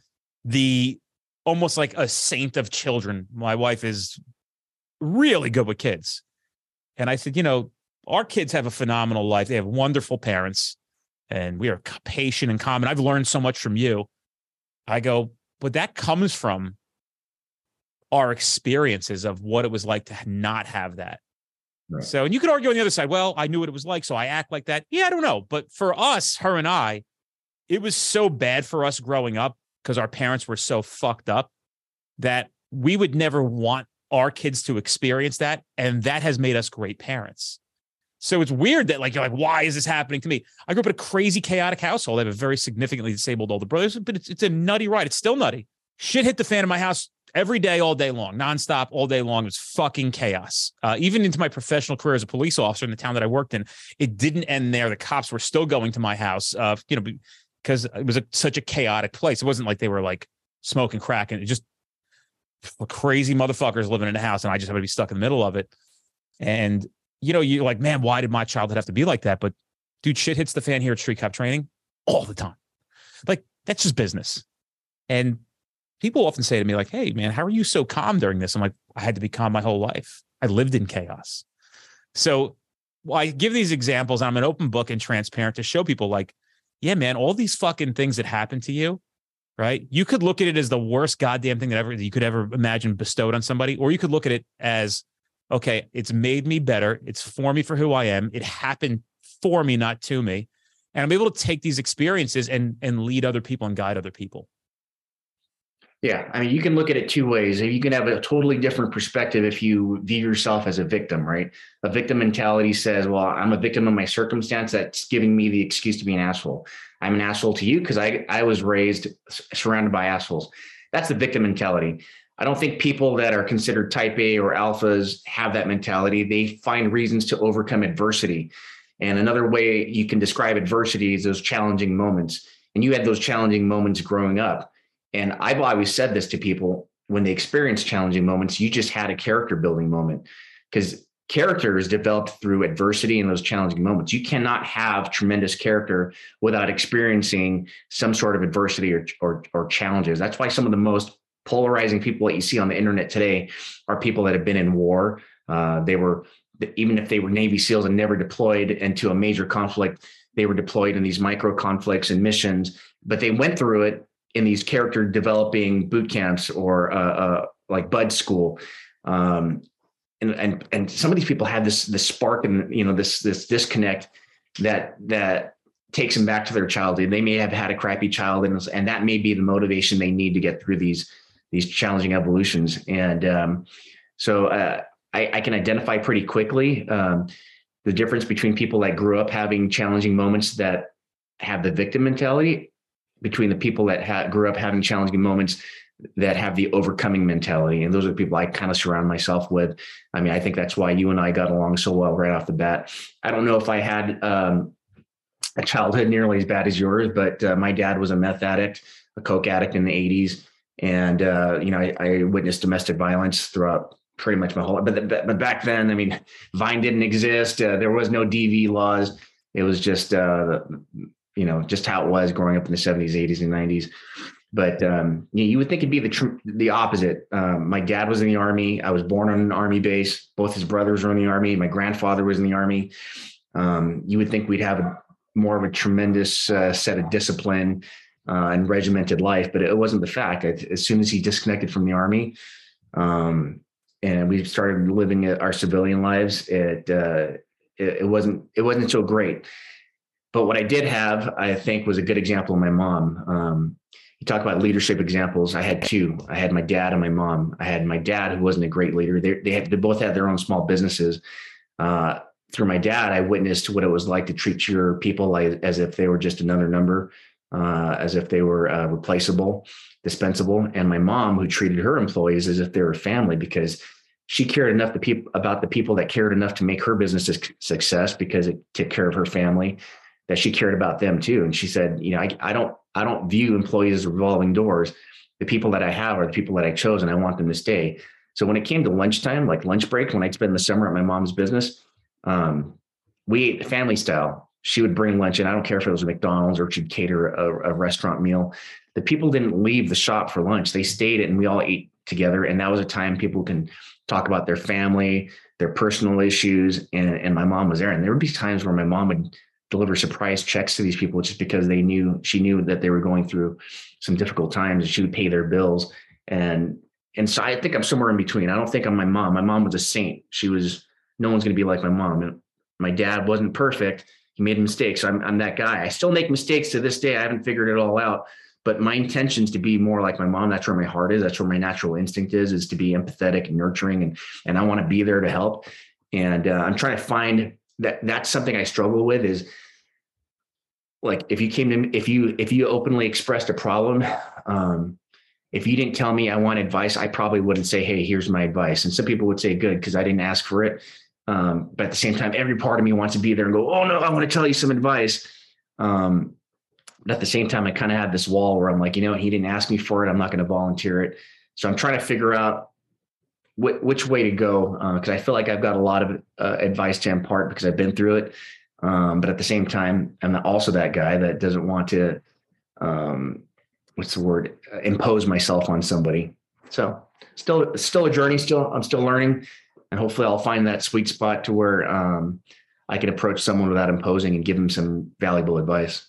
almost like a saint of children. My wife is really good with kids. And I said, our kids have a phenomenal life. They have wonderful parents, and we are patient and calm. And I've learned so much from you. I go, but that comes from our experiences of what it was like to not have that. Right. So, and you could argue on the other side, well, I knew what it was like, so I act like that. Yeah, I don't know. But for us, her and I, it was so bad for us growing up because our parents were so fucked up that we would never want our kids to experience that. And that has made us great parents. So it's weird that you're like, why is this happening to me? I grew up in a crazy, chaotic household. I have a very significantly disabled older brother, but it's a nutty ride. It's still nutty. Shit hit the fan in my house every day, all day long, nonstop, all day long. It was fucking chaos. Even into my professional career as a police officer in the town that I worked in, it didn't end there. The cops were still going to my house, because it was such a chaotic place. It wasn't like they were like smoking crack, and it just crazy motherfuckers living in the house, and I just happened to be stuck in the middle of it. And you're like, man, why did my childhood have to be like that? But dude, shit hits the fan here at Street Cop Training all the time. Like, that's just business. And people often say to me like, hey man, how are you so calm during this? I'm like, I had to be calm my whole life. I lived in chaos. So I give these examples. I'm an open book and transparent to show people like, yeah, man, all these fucking things that happen to you, right? You could look at it as the worst goddamn thing that you could ever imagine bestowed on somebody, or you could look at it as, okay, it's made me better. It's for me for who I am. It happened for me, not to me. And I'm able to take these experiences and lead other people and guide other people. Yeah. I mean, you can look at it two ways. You can have a totally different perspective if you view yourself as a victim, right? A victim mentality says, well, I'm a victim of my circumstance. That's giving me the excuse to be an asshole. I'm an asshole to you because I was raised surrounded by assholes. That's the victim mentality. I don't think people that are considered type A or alphas have that mentality. They find reasons to overcome adversity. And another way you can describe adversity is those challenging moments. And you had those challenging moments growing up. And I've always said this to people when they experience challenging moments, you just had a character building moment, because character is developed through adversity and those challenging moments. You cannot have tremendous character without experiencing some sort of adversity or challenges. That's why some of the most polarizing people that you see on the internet today are people that have been in war. Even if they were Navy SEALs and never deployed into a major conflict, they were deployed in these micro conflicts and missions, but they went through it in these character developing boot camps or like Bud School. And some of these people have this spark and, this disconnect that takes them back to their childhood. They may have had a crappy childhood, and that may be the motivation they need to get through these challenging evolutions. And so I can identify pretty quickly the difference between people that grew up having challenging moments that have the victim mentality, between the people that grew up having challenging moments that have the overcoming mentality. And those are the people I kind of surround myself with. I mean, I think that's why you and I got along so well right off the bat. I don't know if I had a childhood nearly as bad as yours, but my dad was a meth addict, a coke addict in the 80s. And, I witnessed domestic violence throughout pretty much my whole life. But back then, I mean, Vine didn't exist. There was no DV laws. It was just, just how it was growing up in the 70s, 80s, and 90s. But you would think it'd be the opposite. My dad was in the Army. I was born on an Army base. Both his brothers were in the Army. My grandfather was in the Army. You would think we'd have more of a tremendous set of discipline and regimented life, but it wasn't the fact. As soon as he disconnected from the Army, and we started living our civilian lives, it wasn't so great. But what I did have, I think, was a good example of my mom. you talk about leadership examples. I had two. I had my dad and my mom. I had my dad, who wasn't a great leader. They both had their own small businesses. Through my dad, I witnessed what it was like to treat your people as if they were just another number, as if they were replaceable, dispensable. And my mom, who treated her employees as if they were family, because she cared enough about the people that cared enough to make her business a success, because it took care of her family, that she cared about them too. And she said, I don't view employees as revolving doors. The people that I have are the people that I chose, and I want them to stay. So when it came to lunchtime, like lunch break, when I'd spend the summer at my mom's business, we ate family style. She would bring lunch in. I don't care if it was a McDonald's or she'd cater a restaurant meal. The people didn't leave the shop for lunch. They stayed and we all ate together. And that was a time people can talk about their family, their personal issues. And my mom was there. And there would be times where my mom would deliver surprise checks to these people just because she knew that they were going through some difficult times, and she would pay their bills. And so I think I'm somewhere in between. I don't think I'm my mom. My mom was a saint. No one's going to be like my mom. And my dad wasn't perfect. He made mistakes. I'm that guy. I still make mistakes to this day. I haven't figured it all out, but my intention is to be more like my mom. That's where my heart is. That's where my natural instinct is to be empathetic and nurturing. And I want to be there to help. And I'm trying to find that's something I struggle with, is like, if you openly expressed a problem, if you didn't tell me I want advice, I probably wouldn't say, hey, here's my advice. And some people would say good, because I didn't ask for it. But at the same time, every part of me wants to be there and go, oh no, I want to tell you some advice. But at the same time, I kind of have this wall where I'm like, he didn't ask me for it. I'm not going to volunteer it. So I'm trying to figure out which way to go. Cause I feel like I've got a lot of advice to impart because I've been through it. But at the same time, I'm also that guy that doesn't want to, impose myself on somebody. So still a journey. I'm still learning, and hopefully I'll find that sweet spot to where I can approach someone without imposing and give them some valuable advice.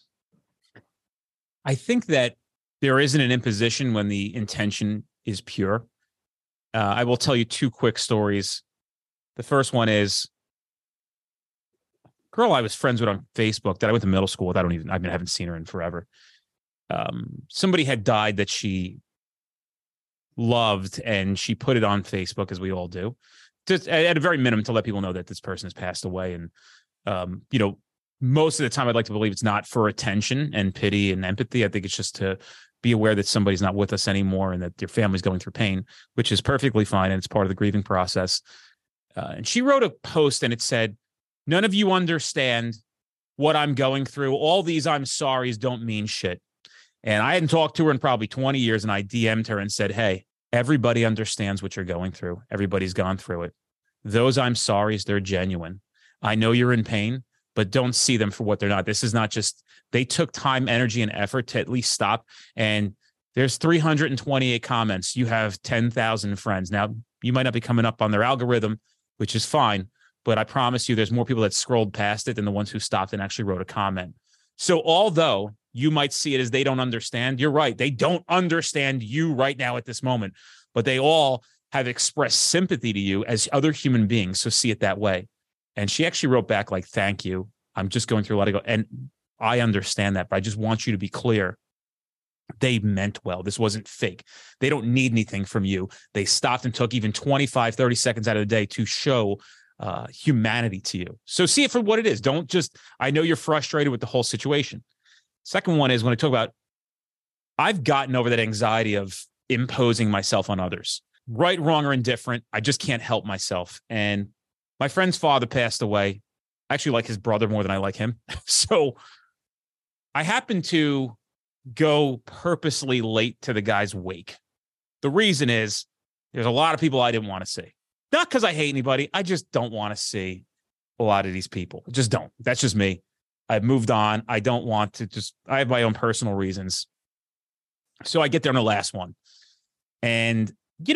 I think that there isn't an imposition when the intention is pure. I will tell you two quick stories. The first one is a girl I was friends with on Facebook that I went to middle school with. I haven't seen her in forever. Somebody had died that she loved, and she put it on Facebook, as we all do, just at a very minimum to let people know that this person has passed away. And, most of the time I'd like to believe it's not for attention and pity and empathy. I think it's just to be aware that somebody's not with us anymore and that your family's going through pain, which is perfectly fine. And it's part of the grieving process. And she wrote a post and it said, "None of you understand what I'm going through. All these I'm sorries don't mean shit." And I hadn't talked to her in probably 20 years. And I DM'd her and said, "Hey, everybody understands what you're going through. Everybody's gone through it. Those I'm sorries, they're genuine. I know you're in pain, but don't see them for what they're not. This is not just, they took time, energy, and effort to at least stop. And there's 328 comments. You have 10,000 friends. Now, you might not be coming up on their algorithm, which is fine, but I promise you there's more people that scrolled past it than the ones who stopped and actually wrote a comment. So although you might see it as they don't understand, you're right. They don't understand you right now at this moment, but they all have expressed sympathy to you as other human beings. So see it that way." And she actually wrote back like, "Thank you. I'm just going through a lot of go." And I understand that, but I just want you to be clear. They meant well. This wasn't fake. They don't need anything from you. They stopped and took even 25, 30 seconds out of the day to show humanity to you. So see it for what it is. Don't just, I know you're frustrated with the whole situation. Second one is when I talk about, I've gotten over that anxiety of imposing myself on others. Right, wrong, or indifferent. I just can't help myself. And my friend's father passed away. I actually like his brother more than I like him. So I happened to go purposely late to the guy's wake. The reason is there's a lot of people I didn't want to see. Not because I hate anybody. I just don't want to see a lot of these people. I just don't. That's just me. I've moved on. I don't want to I have my own personal reasons. So I get there on the last one. And,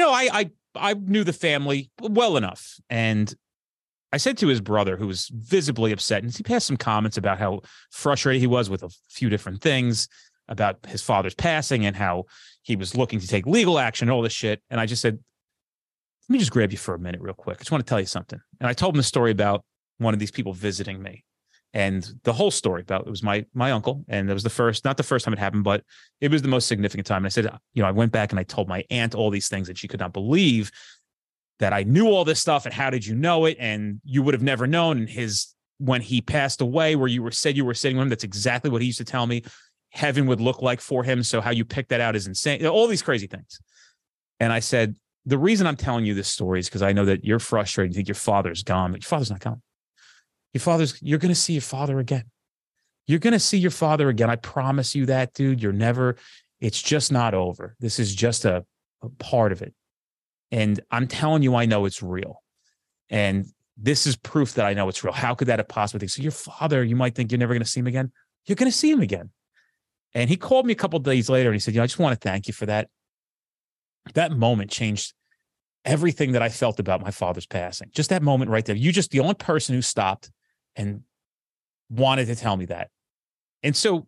I knew the family well enough. And I said to his brother, who was visibly upset, and he passed some comments about how frustrated he was with a few different things about his father's passing and how he was looking to take legal action, all this shit. And I just said, "Let me just grab you for a minute real quick. I just want to tell you something." And I told him the story about one of these people visiting me. And the whole story about it was my uncle. And it was not the first time it happened, but it was the most significant time. And I said, I went back and I told my aunt all these things that she could not believe that I knew all this stuff. And how did you know it? And you would have never known. And when he passed away, where you were sitting with him, that's exactly what he used to tell me heaven would look like for him. So how you picked that out is insane. All these crazy things. And I said, the reason I'm telling you this story is because I know that you're frustrated. You think your father's gone, but your father's not gone. You're going to see your father again. You're going to see your father again. I promise you that, dude. It's just not over. This is just a part of it. And I'm telling you, I know it's real. And this is proof that I know it's real. How could that have possibly been? So your father, you might think you're never going to see him again. You're going to see him again. And he called me a couple of days later and he said, I just want to thank you for that. That moment changed everything that I felt about my father's passing. Just that moment right there. You just the only person who stopped and wanted to tell me that. And so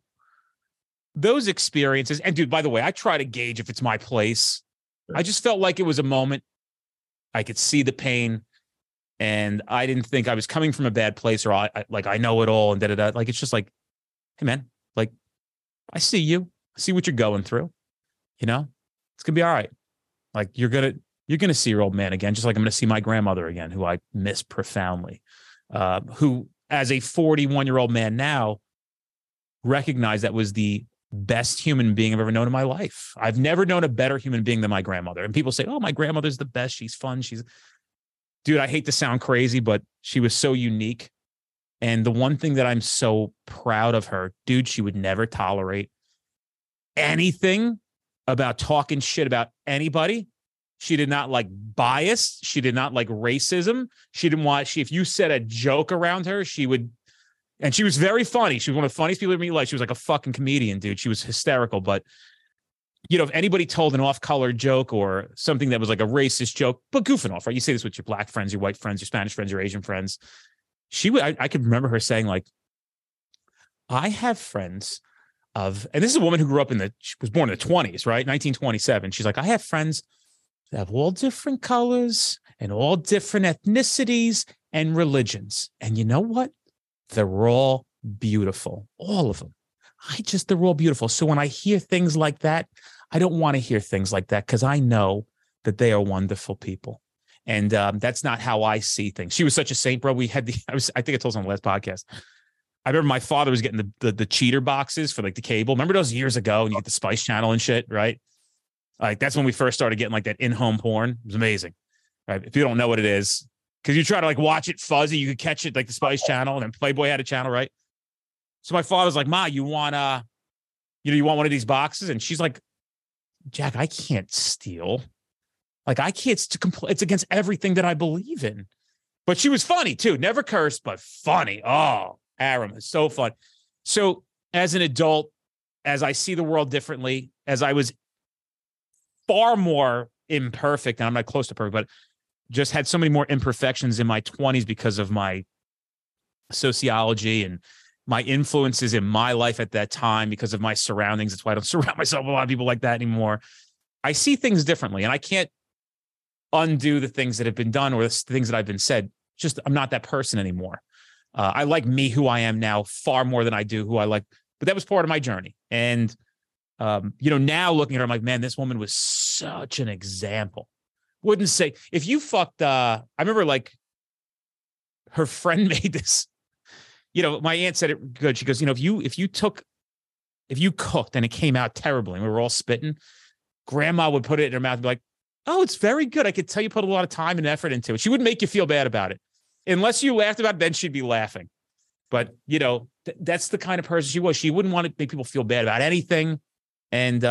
those experiences, and dude, by the way, I try to gauge if it's my place. Sure. I just felt like it was a moment. I could see the pain and I didn't think I was coming from a bad place or I know it all and da-da-da. Like, it's just like, hey man, like I see you, I see what you're going through, it's going to be all right. Like you're going to see your old man again, just like I'm going to see my grandmother again, who I miss profoundly, who as a 41-year-old man now recognized that was the best human being I've ever known in my life. I've never known a better human being than my grandmother. And people say, oh, my grandmother's the best. She's fun. Dude, I hate to sound crazy, but she was so unique. And the one thing that I'm so proud of her, dude, she would never tolerate anything about talking shit about anybody. She did not like bias. She did not like racism. She didn't want, if you said a joke around her, she would, and she was very funny. She was one of the funniest people in my life. She was like a fucking comedian, dude. She was hysterical. But, if anybody told an off-color joke or something that was like a racist joke, but goofing off, right? You say this with your black friends, your white friends, your Spanish friends, your Asian friends. I could remember her saying like, I have friends and this is a woman who grew up she was born in the 20s, right? 1927. She's like, I have friends that have all different colors and all different ethnicities and religions. And you know what? They're all beautiful. All of them. They're all beautiful. So when I hear things like that, I don't want to hear things like that because I know that they are wonderful people. And that's not how I see things. She was such a saint, bro. We had I think I told on the last podcast. I remember my father was getting the cheater boxes for like the cable. Remember those years ago and you get the Spice Channel and shit, right? Like that's when we first started getting like that in-home porn. It was amazing. Right? If you don't know what it is, because you try to like watch it fuzzy, you could catch it like the Spice Channel, and then Playboy had a channel, right? So my father's like, Ma, you want one of these boxes? And she's like, Jack, I can't steal. Like I can't it's against everything that I believe in. But she was funny too. Never cursed, but funny. Oh, Aram is so fun. So as an adult, as I see the world differently, as I was far more imperfect, and I'm not close to perfect, but just had so many more imperfections in my 20s because of my sociology and my influences in my life at that time because of my surroundings. That's why I don't surround myself with a lot of people like that anymore. I see things differently, and I can't undo the things that have been done or the things that I've been said. Just I'm not that person anymore. I like me, who I am now, far more than I do who I like. But that was part of my journey. And, now looking at her, I'm like, man, this woman was such an example. Wouldn't say, if you fucked, I remember like her friend made this, my aunt said it good. She goes, if you cooked and it came out terribly and we were all spitting, grandma would put it in her mouth and be like, oh, it's very good. I could tell you put a lot of time and effort into it. She wouldn't make you feel bad about it. Unless you laughed about it, then she'd be laughing. But, that's the kind of person she was. She wouldn't want to make people feel bad about anything. And,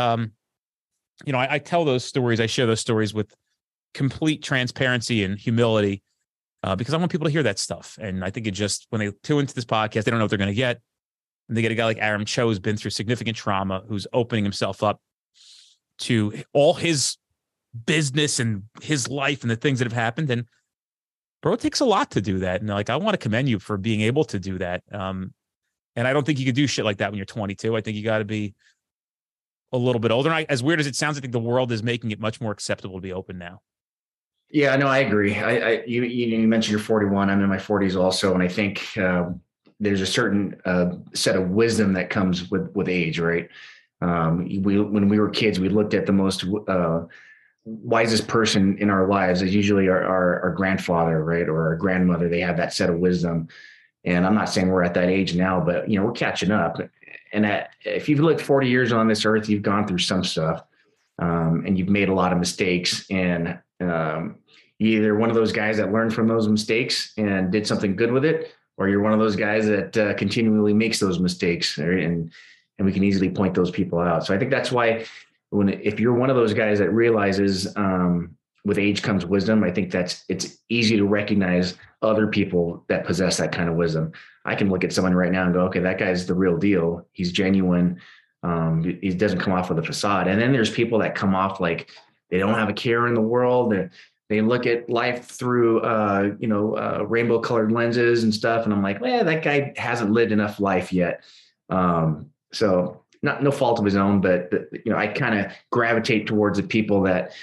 I tell those stories. I share those stories with complete transparency and humility because I want people to hear that stuff. And I think when they tune into this podcast, they don't know what they're going to get. And they get a guy like Aram Cho who's been through significant trauma, who's opening himself up to all his business and his life and the things that have happened. And bro, it takes a lot to do that. And like, I want to commend you for being able to do that. And I don't think you could do shit like that when you're 22. I think you got to be a little bit older. And as weird as it sounds, I think the world is making it much more acceptable to be open now. Yeah, no, I agree. You mentioned you're 41. I'm in my 40s also. And I think there's a certain set of wisdom that comes with age, right? When we were kids, we looked at the most wisest person in our lives as usually our grandfather, right? Or our grandmother. They have that set of wisdom. And I'm not saying we're at that age now, but we're catching up. And if you've lived 40 years on this earth, you've gone through some stuff, and you've made a lot of mistakes. And you're either one of those guys that learned from those mistakes and did something good with it, or you're one of those guys that continually makes those mistakes, right? And we can easily point those people out. So I think that's why if you're one of those guys that realizes with age comes wisdom, I think it's easy to recognize other people that possess that kind of wisdom. I can look at someone right now and go, okay, that guy's the real deal. He's genuine. He doesn't come off with a facade. And then there's people that come off like they don't have a care in the world. They look at life through, rainbow colored lenses and stuff. And I'm like, well, that guy hasn't lived enough life yet. So no fault of his own, but I kind of gravitate towards the people that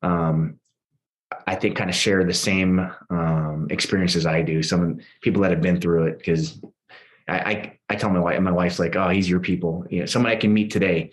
I think kind of share the same experiences I do. Some people that have been through it, because I tell my wife's like, oh, he's your people. Someone I can meet today.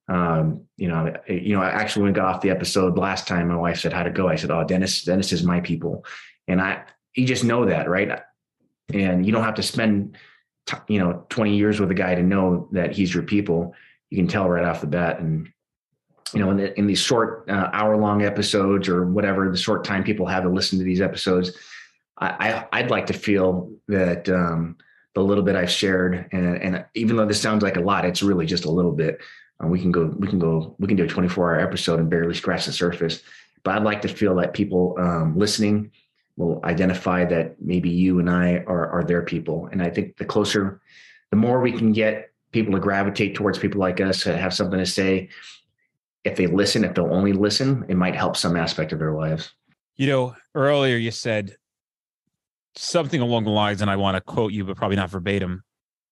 Actually, when we got off the episode last time, my wife said, how'd it go? I said, oh, Dennis is my people. And you just know that, right? And you don't have to spend 20 years with a guy to know that he's your people. You can tell right off the bat. And, in these short hour-long episodes or whatever, the short time people have to listen to these episodes, I'd like to feel that the little bit I've shared, and even though this sounds like a lot, it's really just a little bit. We can do a 24-hour episode and barely scratch the surface. But I'd like to feel that people listening will identify that maybe you and I are their people. And I think the more we can get people to gravitate towards people like us that have something to say, if they'll only listen, it might help some aspect of their lives. Earlier you said something along the lines, and I want to quote you, but probably not verbatim.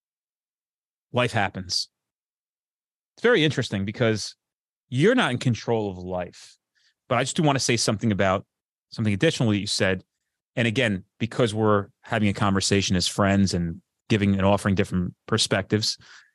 Life happens. It's very interesting because you're not in control of life, but I just do want to say something about something additional that you said. And again, because we're having a conversation as friends and giving and offering different perspectives,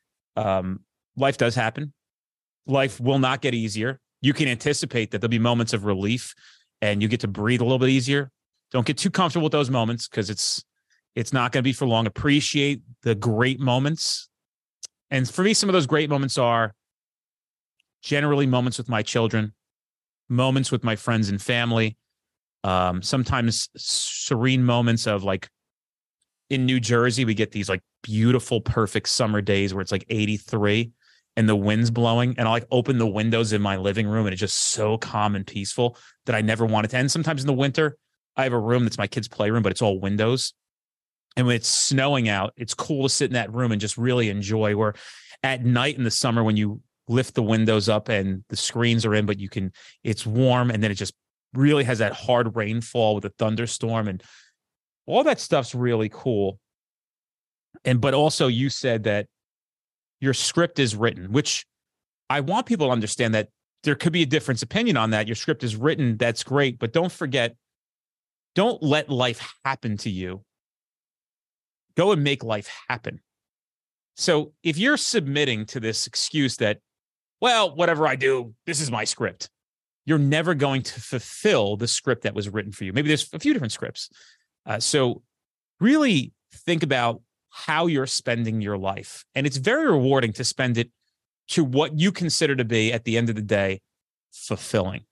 life does happen. Life will not get easier. You can anticipate that there'll be moments of relief and you get to breathe a little bit easier. Don't get too comfortable with those moments because it's not going to be for long. Appreciate the great moments. And for me, some of those great moments are generally moments with my children, moments with my friends and family, sometimes serene moments of like in New Jersey, we get these like beautiful, perfect summer days where it's like 83 and the wind's blowing, and I'll like open the windows in my living room and it's just so calm and peaceful that I never want it to end. Sometimes in the winter, I have a room that's my kids' playroom, but it's all windows. And when it's snowing out, it's cool to sit in that room and just really enjoy. Where at night in the summer, when you lift the windows up and the screens are in, but it's warm, and then it just really has that hard rainfall with a thunderstorm, and all that stuff's really cool. But also you said that your script is written, which I want people to understand that there could be a difference opinion on that. Your script is written. That's great. But don't forget, don't let life happen to you. Go and make life happen. So if you're submitting to this excuse that, well, whatever I do, this is my script, you're never going to fulfill the script that was written for you. Maybe there's a few different scripts. So really think about how you're spending your life. And it's very rewarding to spend it to what you consider to be, at the end of the day, fulfilling.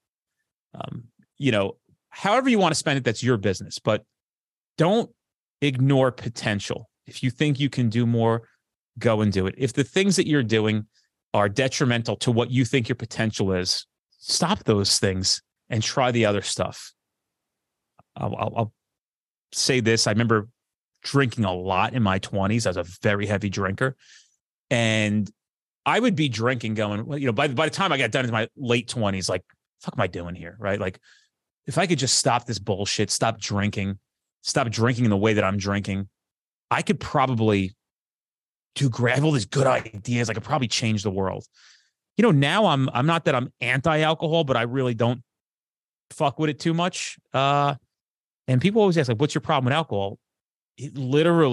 However you want to spend it, that's your business. But don't ignore potential. If you think you can do more, go and do it. If the things that you're doing are detrimental to what you think your potential is, stop those things and try the other stuff. I'll say this. I remember drinking a lot in my 20s. I was a very heavy drinker. And I would be drinking going, well, by the time I got done in my late 20s, like, fuck am I doing here? Right? Like, if I could just stop this bullshit, stop drinking in the way that I'm drinking, I could probably grab all these good ideas. I could probably change the world. Now I'm not that I'm anti-alcohol, but I really don't fuck with it too much. And people always ask, like, what's your problem with alcohol? It literally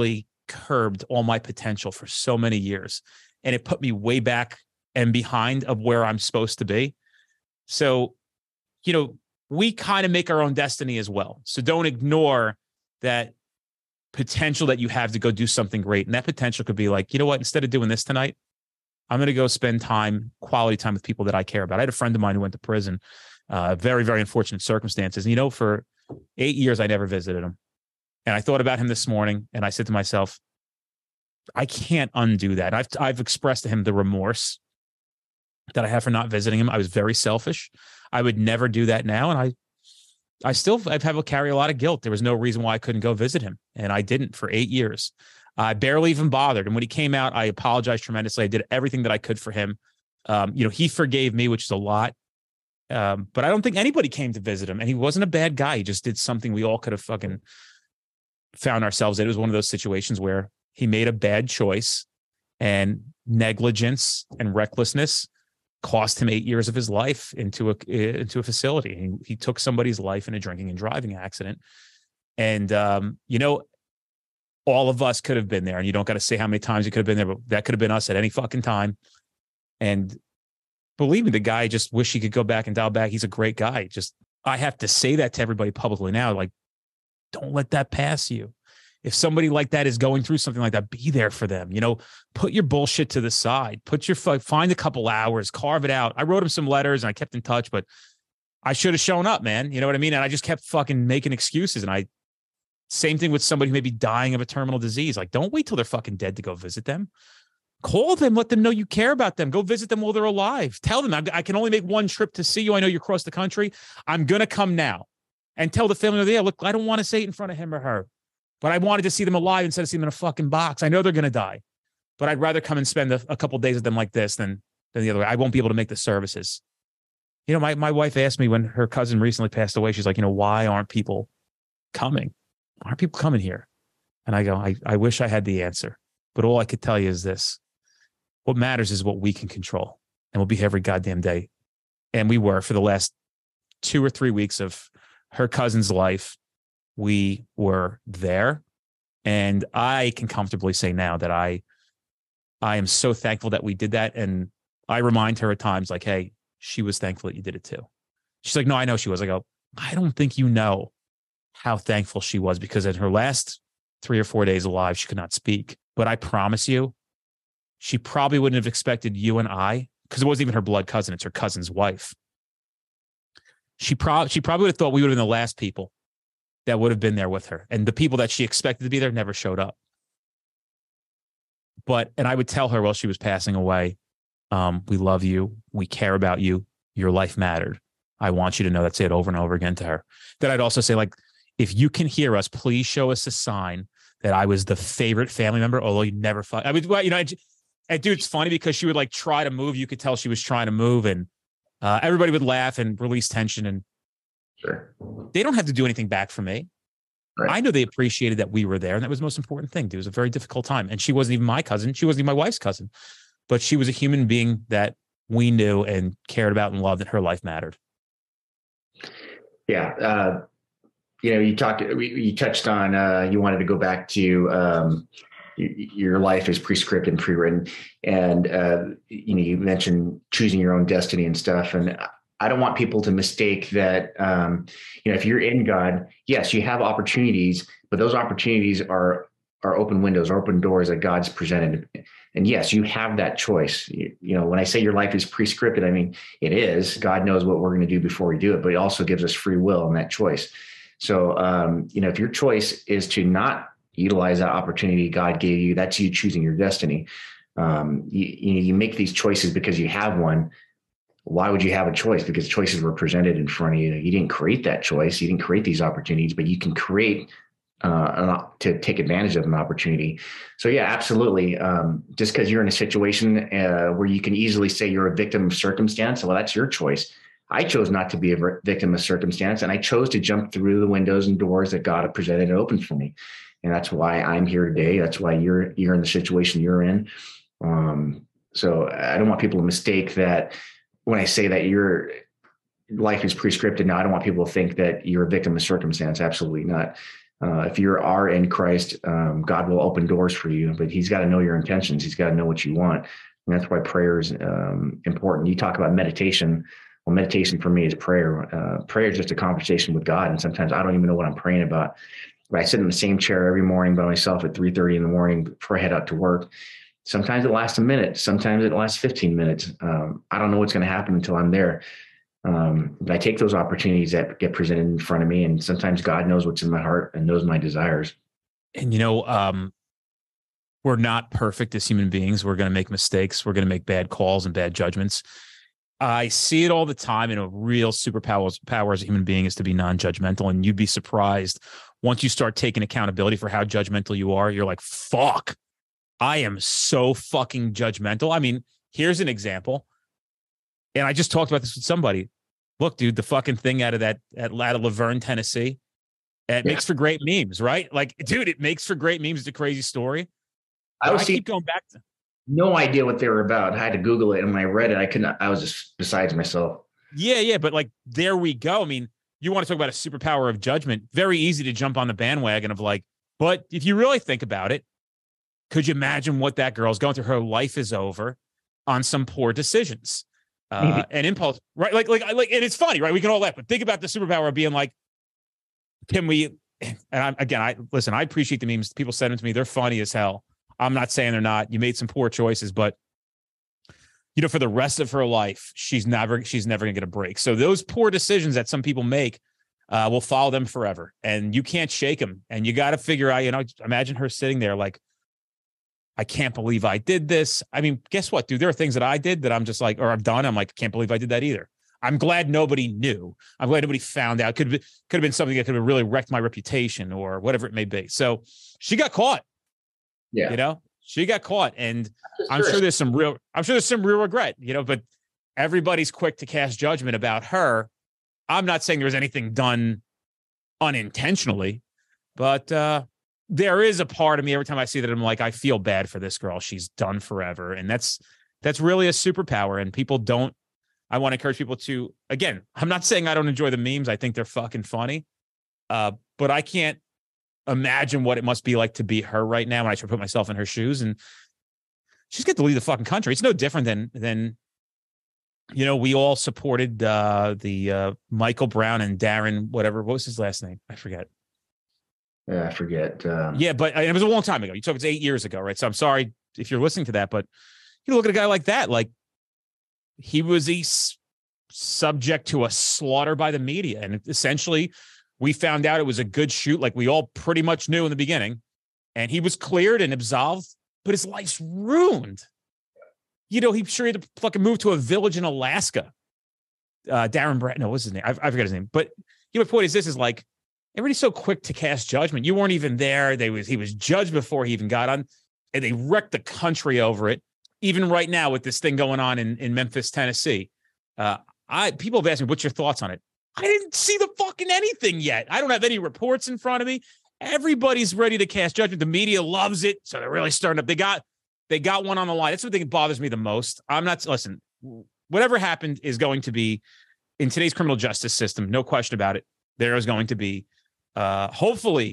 curbed all my potential for so many years. And it put me way back and behind of where I'm supposed to be. So, we kind of make our own destiny as well. So don't ignore that potential that you have to go do something great. And that potential could be like, you know what, instead of doing this tonight, I'm going to go spend quality time with people that I care about. I had a friend of mine who went to prison, very, very unfortunate circumstances. And, for 8 years, I never visited him. And I thought about him this morning and I said to myself, I can't undo that. I've expressed to him the remorse that I have for not visiting him. I was very selfish. I would never do that now. And I have to carry a lot of guilt. There was no reason why I couldn't go visit him. And I didn't for 8 years. I barely even bothered. And when he came out, I apologized tremendously. I did everything that I could for him. He forgave me, which is a lot. But I don't think anybody came to visit him. And he wasn't a bad guy. He just did something we all could have fucking found ourselves in. It was one of those situations where he made a bad choice, and negligence and recklessness cost him 8 years of his life into a facility. He took somebody's life in a drinking and driving accident. And, all of us could have been there, and you don't got to say how many times you could have been there, but that could have been us at any fucking time. And believe me, the guy just wish he could go back and dial back. He's a great guy. I have to say that to everybody publicly now, like, don't let that pass you. If somebody like that is going through something like that, be there for them. Put your bullshit to the side. Find a couple hours, carve it out. I wrote him some letters and I kept in touch, but I should have shown up, man. You know what I mean? And I just kept fucking making excuses. And same thing with somebody who may be dying of a terminal disease. Like, don't wait till they're fucking dead to go visit them. Call them, let them know you care about them. Go visit them while they're alive. Tell them, I can only make one trip to see you. I know you're across the country. I'm going to come now. And tell the family, yeah, look, I don't want to say it in front of him or her, but I wanted to see them alive instead of seeing them in a fucking box. I know they're going to die, but I'd rather come and spend a couple of days with them like this than the other way. I won't be able to make the services. My wife asked me when her cousin recently passed away, she's like, why aren't people coming? Why aren't people coming here? And I go, I wish I had the answer, but all I could tell you is this. What matters is what we can control, and we'll be here every goddamn day. And we were for the last 2 or 3 weeks of her cousin's life. We were there, and I can comfortably say now that I am so thankful that we did that. And I remind her at times, like, hey, she was thankful that you did it too. She's like, no, I know she was. I go, I don't think you know how thankful she was, because in her last 3 or 4 days alive, she could not speak. But I promise you, she probably wouldn't have expected you and I, because it wasn't even her blood cousin, it's her cousin's wife. She probably would have thought we would have been the last people that would have been there with her. And the people that she expected to be there never showed up. And I would tell her while she was passing away, we love you. We care about you. Your life mattered. I want you to know that. Say it over and over again to her. Then I'd also say, like, if you can hear us, please show us a sign that I was the favorite family member, although you never fought. I mean, and dude, it's funny because she would like try to move. You could tell she was trying to move, and everybody would laugh and release tension. And sure, they don't have to do anything back for me. Right. I know they appreciated that we were there, and that was the most important thing. Dude, it was a very difficult time, and she wasn't even my cousin. She wasn't even my wife's cousin, but she was a human being that we knew and cared about and loved, and her life mattered. Yeah. You touched on, you wanted to go back to, your life is prescripted and pre-written, and, you mentioned choosing your own destiny and stuff. And I don't want people to mistake that, if you're in God, yes, you have opportunities, but those opportunities are open windows, open doors that God's presented. And yes, you have that choice. When I say your life is prescripted, I mean, it is. God knows what we're going to do before we do it, but he also gives us free will in that choice. So, if your choice is to not utilize that opportunity God gave you, that's you choosing your destiny. You make these choices because you have one. Why would you have a choice? Because choices were presented in front of you. You didn't create that choice. You didn't create these opportunities, but you can create to take advantage of an opportunity. So yeah, absolutely. Just because you're in a situation where you can easily say you're a victim of circumstance, well, that's your choice. I chose not to be a victim of circumstance, and I chose to jump through the windows and doors that God had presented and opened for me. And that's why I'm here today. That's why you're in the situation you're in. So I don't want people to mistake that when I say that your life is prescripted. Now, I don't want people to think that you're a victim of circumstance. Absolutely not. If you are in Christ, God will open doors for you, but he's got to know your intentions. He's got to know what you want. And that's why prayer is important. You talk about meditation. Well, meditation for me is prayer. Prayer is just a conversation with God. And sometimes I don't even know what I'm praying about. But I sit in the same chair every morning by myself at 3:30 in the morning before I head out to work. Sometimes it lasts a minute. Sometimes it lasts 15 minutes. I don't know what's going to happen until I'm there. But I take those opportunities that get presented in front of me. And sometimes God knows what's in my heart and knows my desires. And, we're not perfect as human beings. We're going to make mistakes. We're going to make bad calls and bad judgments. I see it all the time. A real superpower as a human being is to be non-judgmental. And you'd be surprised once you start taking accountability for how judgmental you are. You're like, fuck, I am so fucking judgmental. I mean, here's an example. And I just talked about this with somebody. Look, dude, the fucking thing out of Laverne, Tennessee, it makes for great memes, right? Like, dude, it makes for great memes. It's a crazy story. I keep going back to no idea what they were about. I had to Google it, and when I read it, I was just besides myself. Yeah. But like, there we go. I mean, you want to talk about a superpower of judgment. Very easy to jump on the bandwagon of like, but if you really think about it, could you imagine what that girl's going through? Her life is over on some poor decisions. And impulse, right? Like, and it's funny, right? We can all laugh, but think about the superpower of being like, can we? And I appreciate the memes. People send them to me. They're funny as hell. I'm not saying they're not. You made some poor choices, but for the rest of her life, she's never gonna get a break. So those poor decisions that some people make will follow them forever, and you can't shake them. And you got to figure out. Imagine her sitting there like, I can't believe I did this. I mean, guess what, dude? There are things that I did that I'm just like, or I've done. I'm like, can't believe I did that either. I'm glad nobody knew. I'm glad nobody found out. Could have been something that could have really wrecked my reputation or whatever it may be. So she got caught. Yeah. She got caught, and I'm sure there's some real regret, but everybody's quick to cast judgment about her. I'm not saying there was anything done unintentionally, but there is a part of me every time I see that I'm like, I feel bad for this girl. She's done forever. And that's really a superpower. And I want to encourage people to, again, I'm not saying I don't enjoy the memes. I think they're fucking funny. But I can't imagine what it must be like to be her right now when I try to put myself in her shoes. And she's got to leave the fucking country. It's no different than we all supported the Michael Brown and Darren, whatever. What was his last name? I forget. Yeah, I forget. Yeah, but it was a long time ago. You talk, it's 8 years ago, right? So I'm sorry if you're listening to that, but you look at a guy like that, like he was subject to a slaughter by the media. And essentially, we found out it was a good shoot, like we all pretty much knew in the beginning. And he was cleared and absolved, but his life's ruined. He had to fucking move to a village in Alaska. Darren Brett, no, what's his name? I forget his name. But my point is like, everybody's so quick to cast judgment. You weren't even there. He was judged before he even got on, and they wrecked the country over it. Even right now with this thing going on in Memphis, Tennessee, people have asked me, what's your thoughts on it? I didn't see the fucking anything yet. I don't have any reports in front of me. Everybody's ready to cast judgment. The media loves it, so they're really starting up. They got one on the line. That's the thing that bothers me the most. Listen, whatever happened is going to be in today's criminal justice system, no question about it. There is going to be hopefully,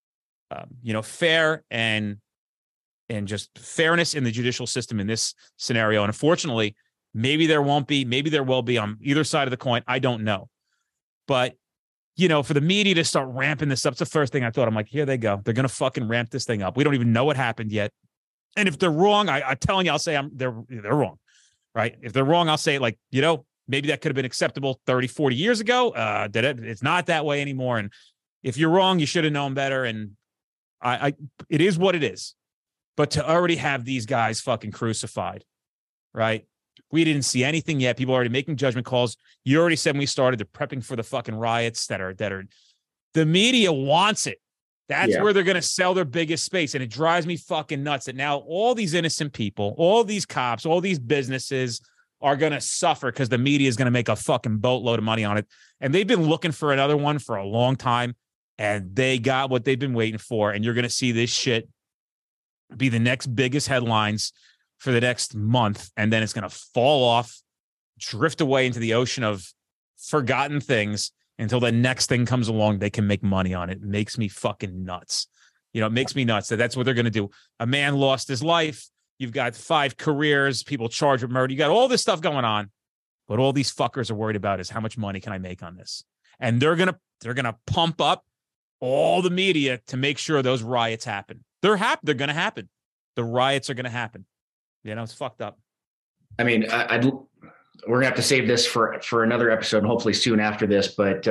fair and just fairness in the judicial system in this scenario. And unfortunately, maybe there won't be, maybe there will be on either side of the coin. I don't know. But, for the media to start ramping this up, it's the first thing I thought. I'm like, here they go. They're going to fucking ramp this thing up. We don't even know what happened yet. And if they're wrong, I'm telling you, I'll say they're wrong, right? If they're wrong, I'll say maybe that could have been acceptable 30, 40 years ago. It's not that way anymore. And if you're wrong, you should have known better. And it is what it is. But to already have these guys fucking crucified, right? We didn't see anything yet. People are already making judgment calls. You already said when we started, they're prepping for the fucking riots that are the media wants it. That's where they're going to sell their biggest space. And it drives me fucking nuts that now all these innocent people, all these cops, all these businesses are going to suffer because the media is going to make a fucking boatload of money on it. And they've been looking for another one for a long time. And they got what they've been waiting for. And you're going to see this shit be the next biggest headlines for the next month. And then it's going to fall off, drift away into the ocean of forgotten things. until the next thing comes along, they can make money on it. It makes me fucking nuts. You know, it makes me nuts that that's what they're going to do. A man lost his life. You've got 5 careers, people charged with murder. You got all this stuff going on. But all these fuckers are worried about is how much money can I make on this? And they're going to pump up all the media to make sure those riots happen. They're going to happen. The riots are going to happen. You know, it's fucked up. I mean, we're gonna have to save this for another episode, and hopefully soon after this. But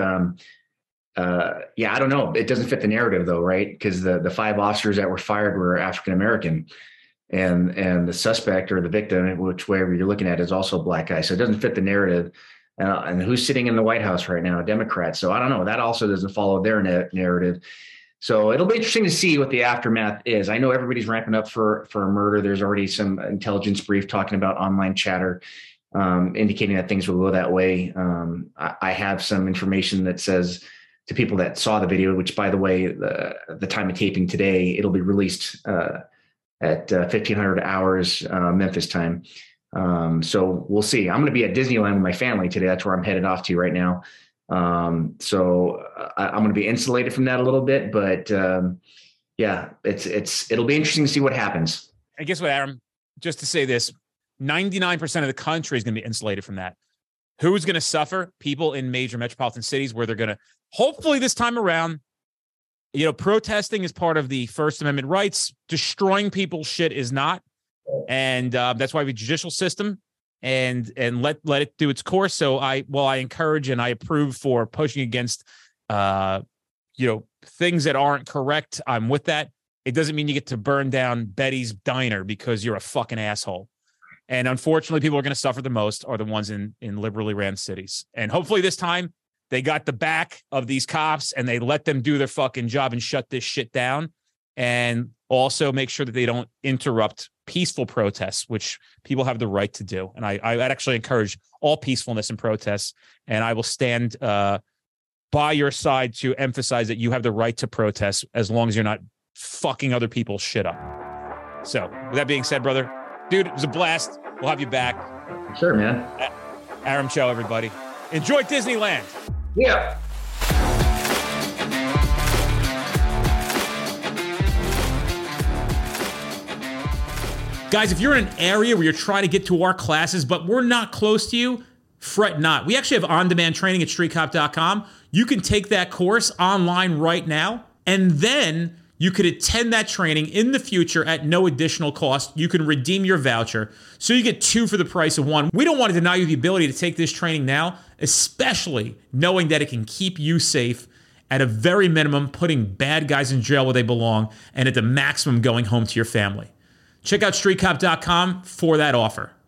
yeah, I don't know. It doesn't fit the narrative though, right? Because the 5 officers that were fired were African American, and the suspect or the victim, whichever you're looking at, is also a black guy. So it doesn't fit the narrative. And who's sitting in the White House right now? A Democrat. So I don't know. That also doesn't follow their narrative. So it'll be interesting to see what the aftermath is. I know everybody's ramping up for a murder. There's already some intelligence brief talking about online chatter, indicating that things will go that way. I have some information that says to people that saw the video, which, by the way, the time of taping today, it'll be released at 1500 hours Memphis time. So we'll see. I'm going to be at Disneyland with my family today. That's where I'm headed off to right now. So I'm going to be insulated from that a little bit, but yeah, it'll be interesting to see what happens. And guess what, Aram? Just to say this, 99% of the country is going to be insulated from that. Who's going to suffer? People in major metropolitan cities where they're going to, hopefully this time around, you know, protesting is part of the First Amendment rights. Destroying people's shit is not. And that's why we have a judicial system and let it do its course. So I encourage and I approve for pushing against, you know, things that aren't correct. I'm with that. It doesn't mean you get to burn down Betty's Diner because you're a fucking asshole. And unfortunately, people are going to suffer the most are the ones in liberally ran cities. And hopefully this time they got the back of these cops and they let them do their fucking job and shut this shit down. And also make sure that they don't interrupt peaceful protests, which people have the right to do. And I actually encourage all peacefulness and protests. And I will stand by your side to emphasize that you have the right to protest as long as you're not fucking other people's shit up. So with that being said, brother, dude, it was a blast. We'll have you back. Sure, man. Aram Cho, everybody. Enjoy Disneyland. Yeah. Guys, if you're in an area where you're trying to get to our classes, but we're not close to you, fret not. We actually have on-demand training at streetcop.com. You can take that course online right now, and then you could attend that training in the future at no additional cost. You can redeem your voucher, so you get 2 for the price of 1. We don't want to deny you the ability to take this training now, especially knowing that it can keep you safe, at a very minimum, putting bad guys in jail where they belong, and at the maximum, going home to your family. Check out streetcop.com for that offer.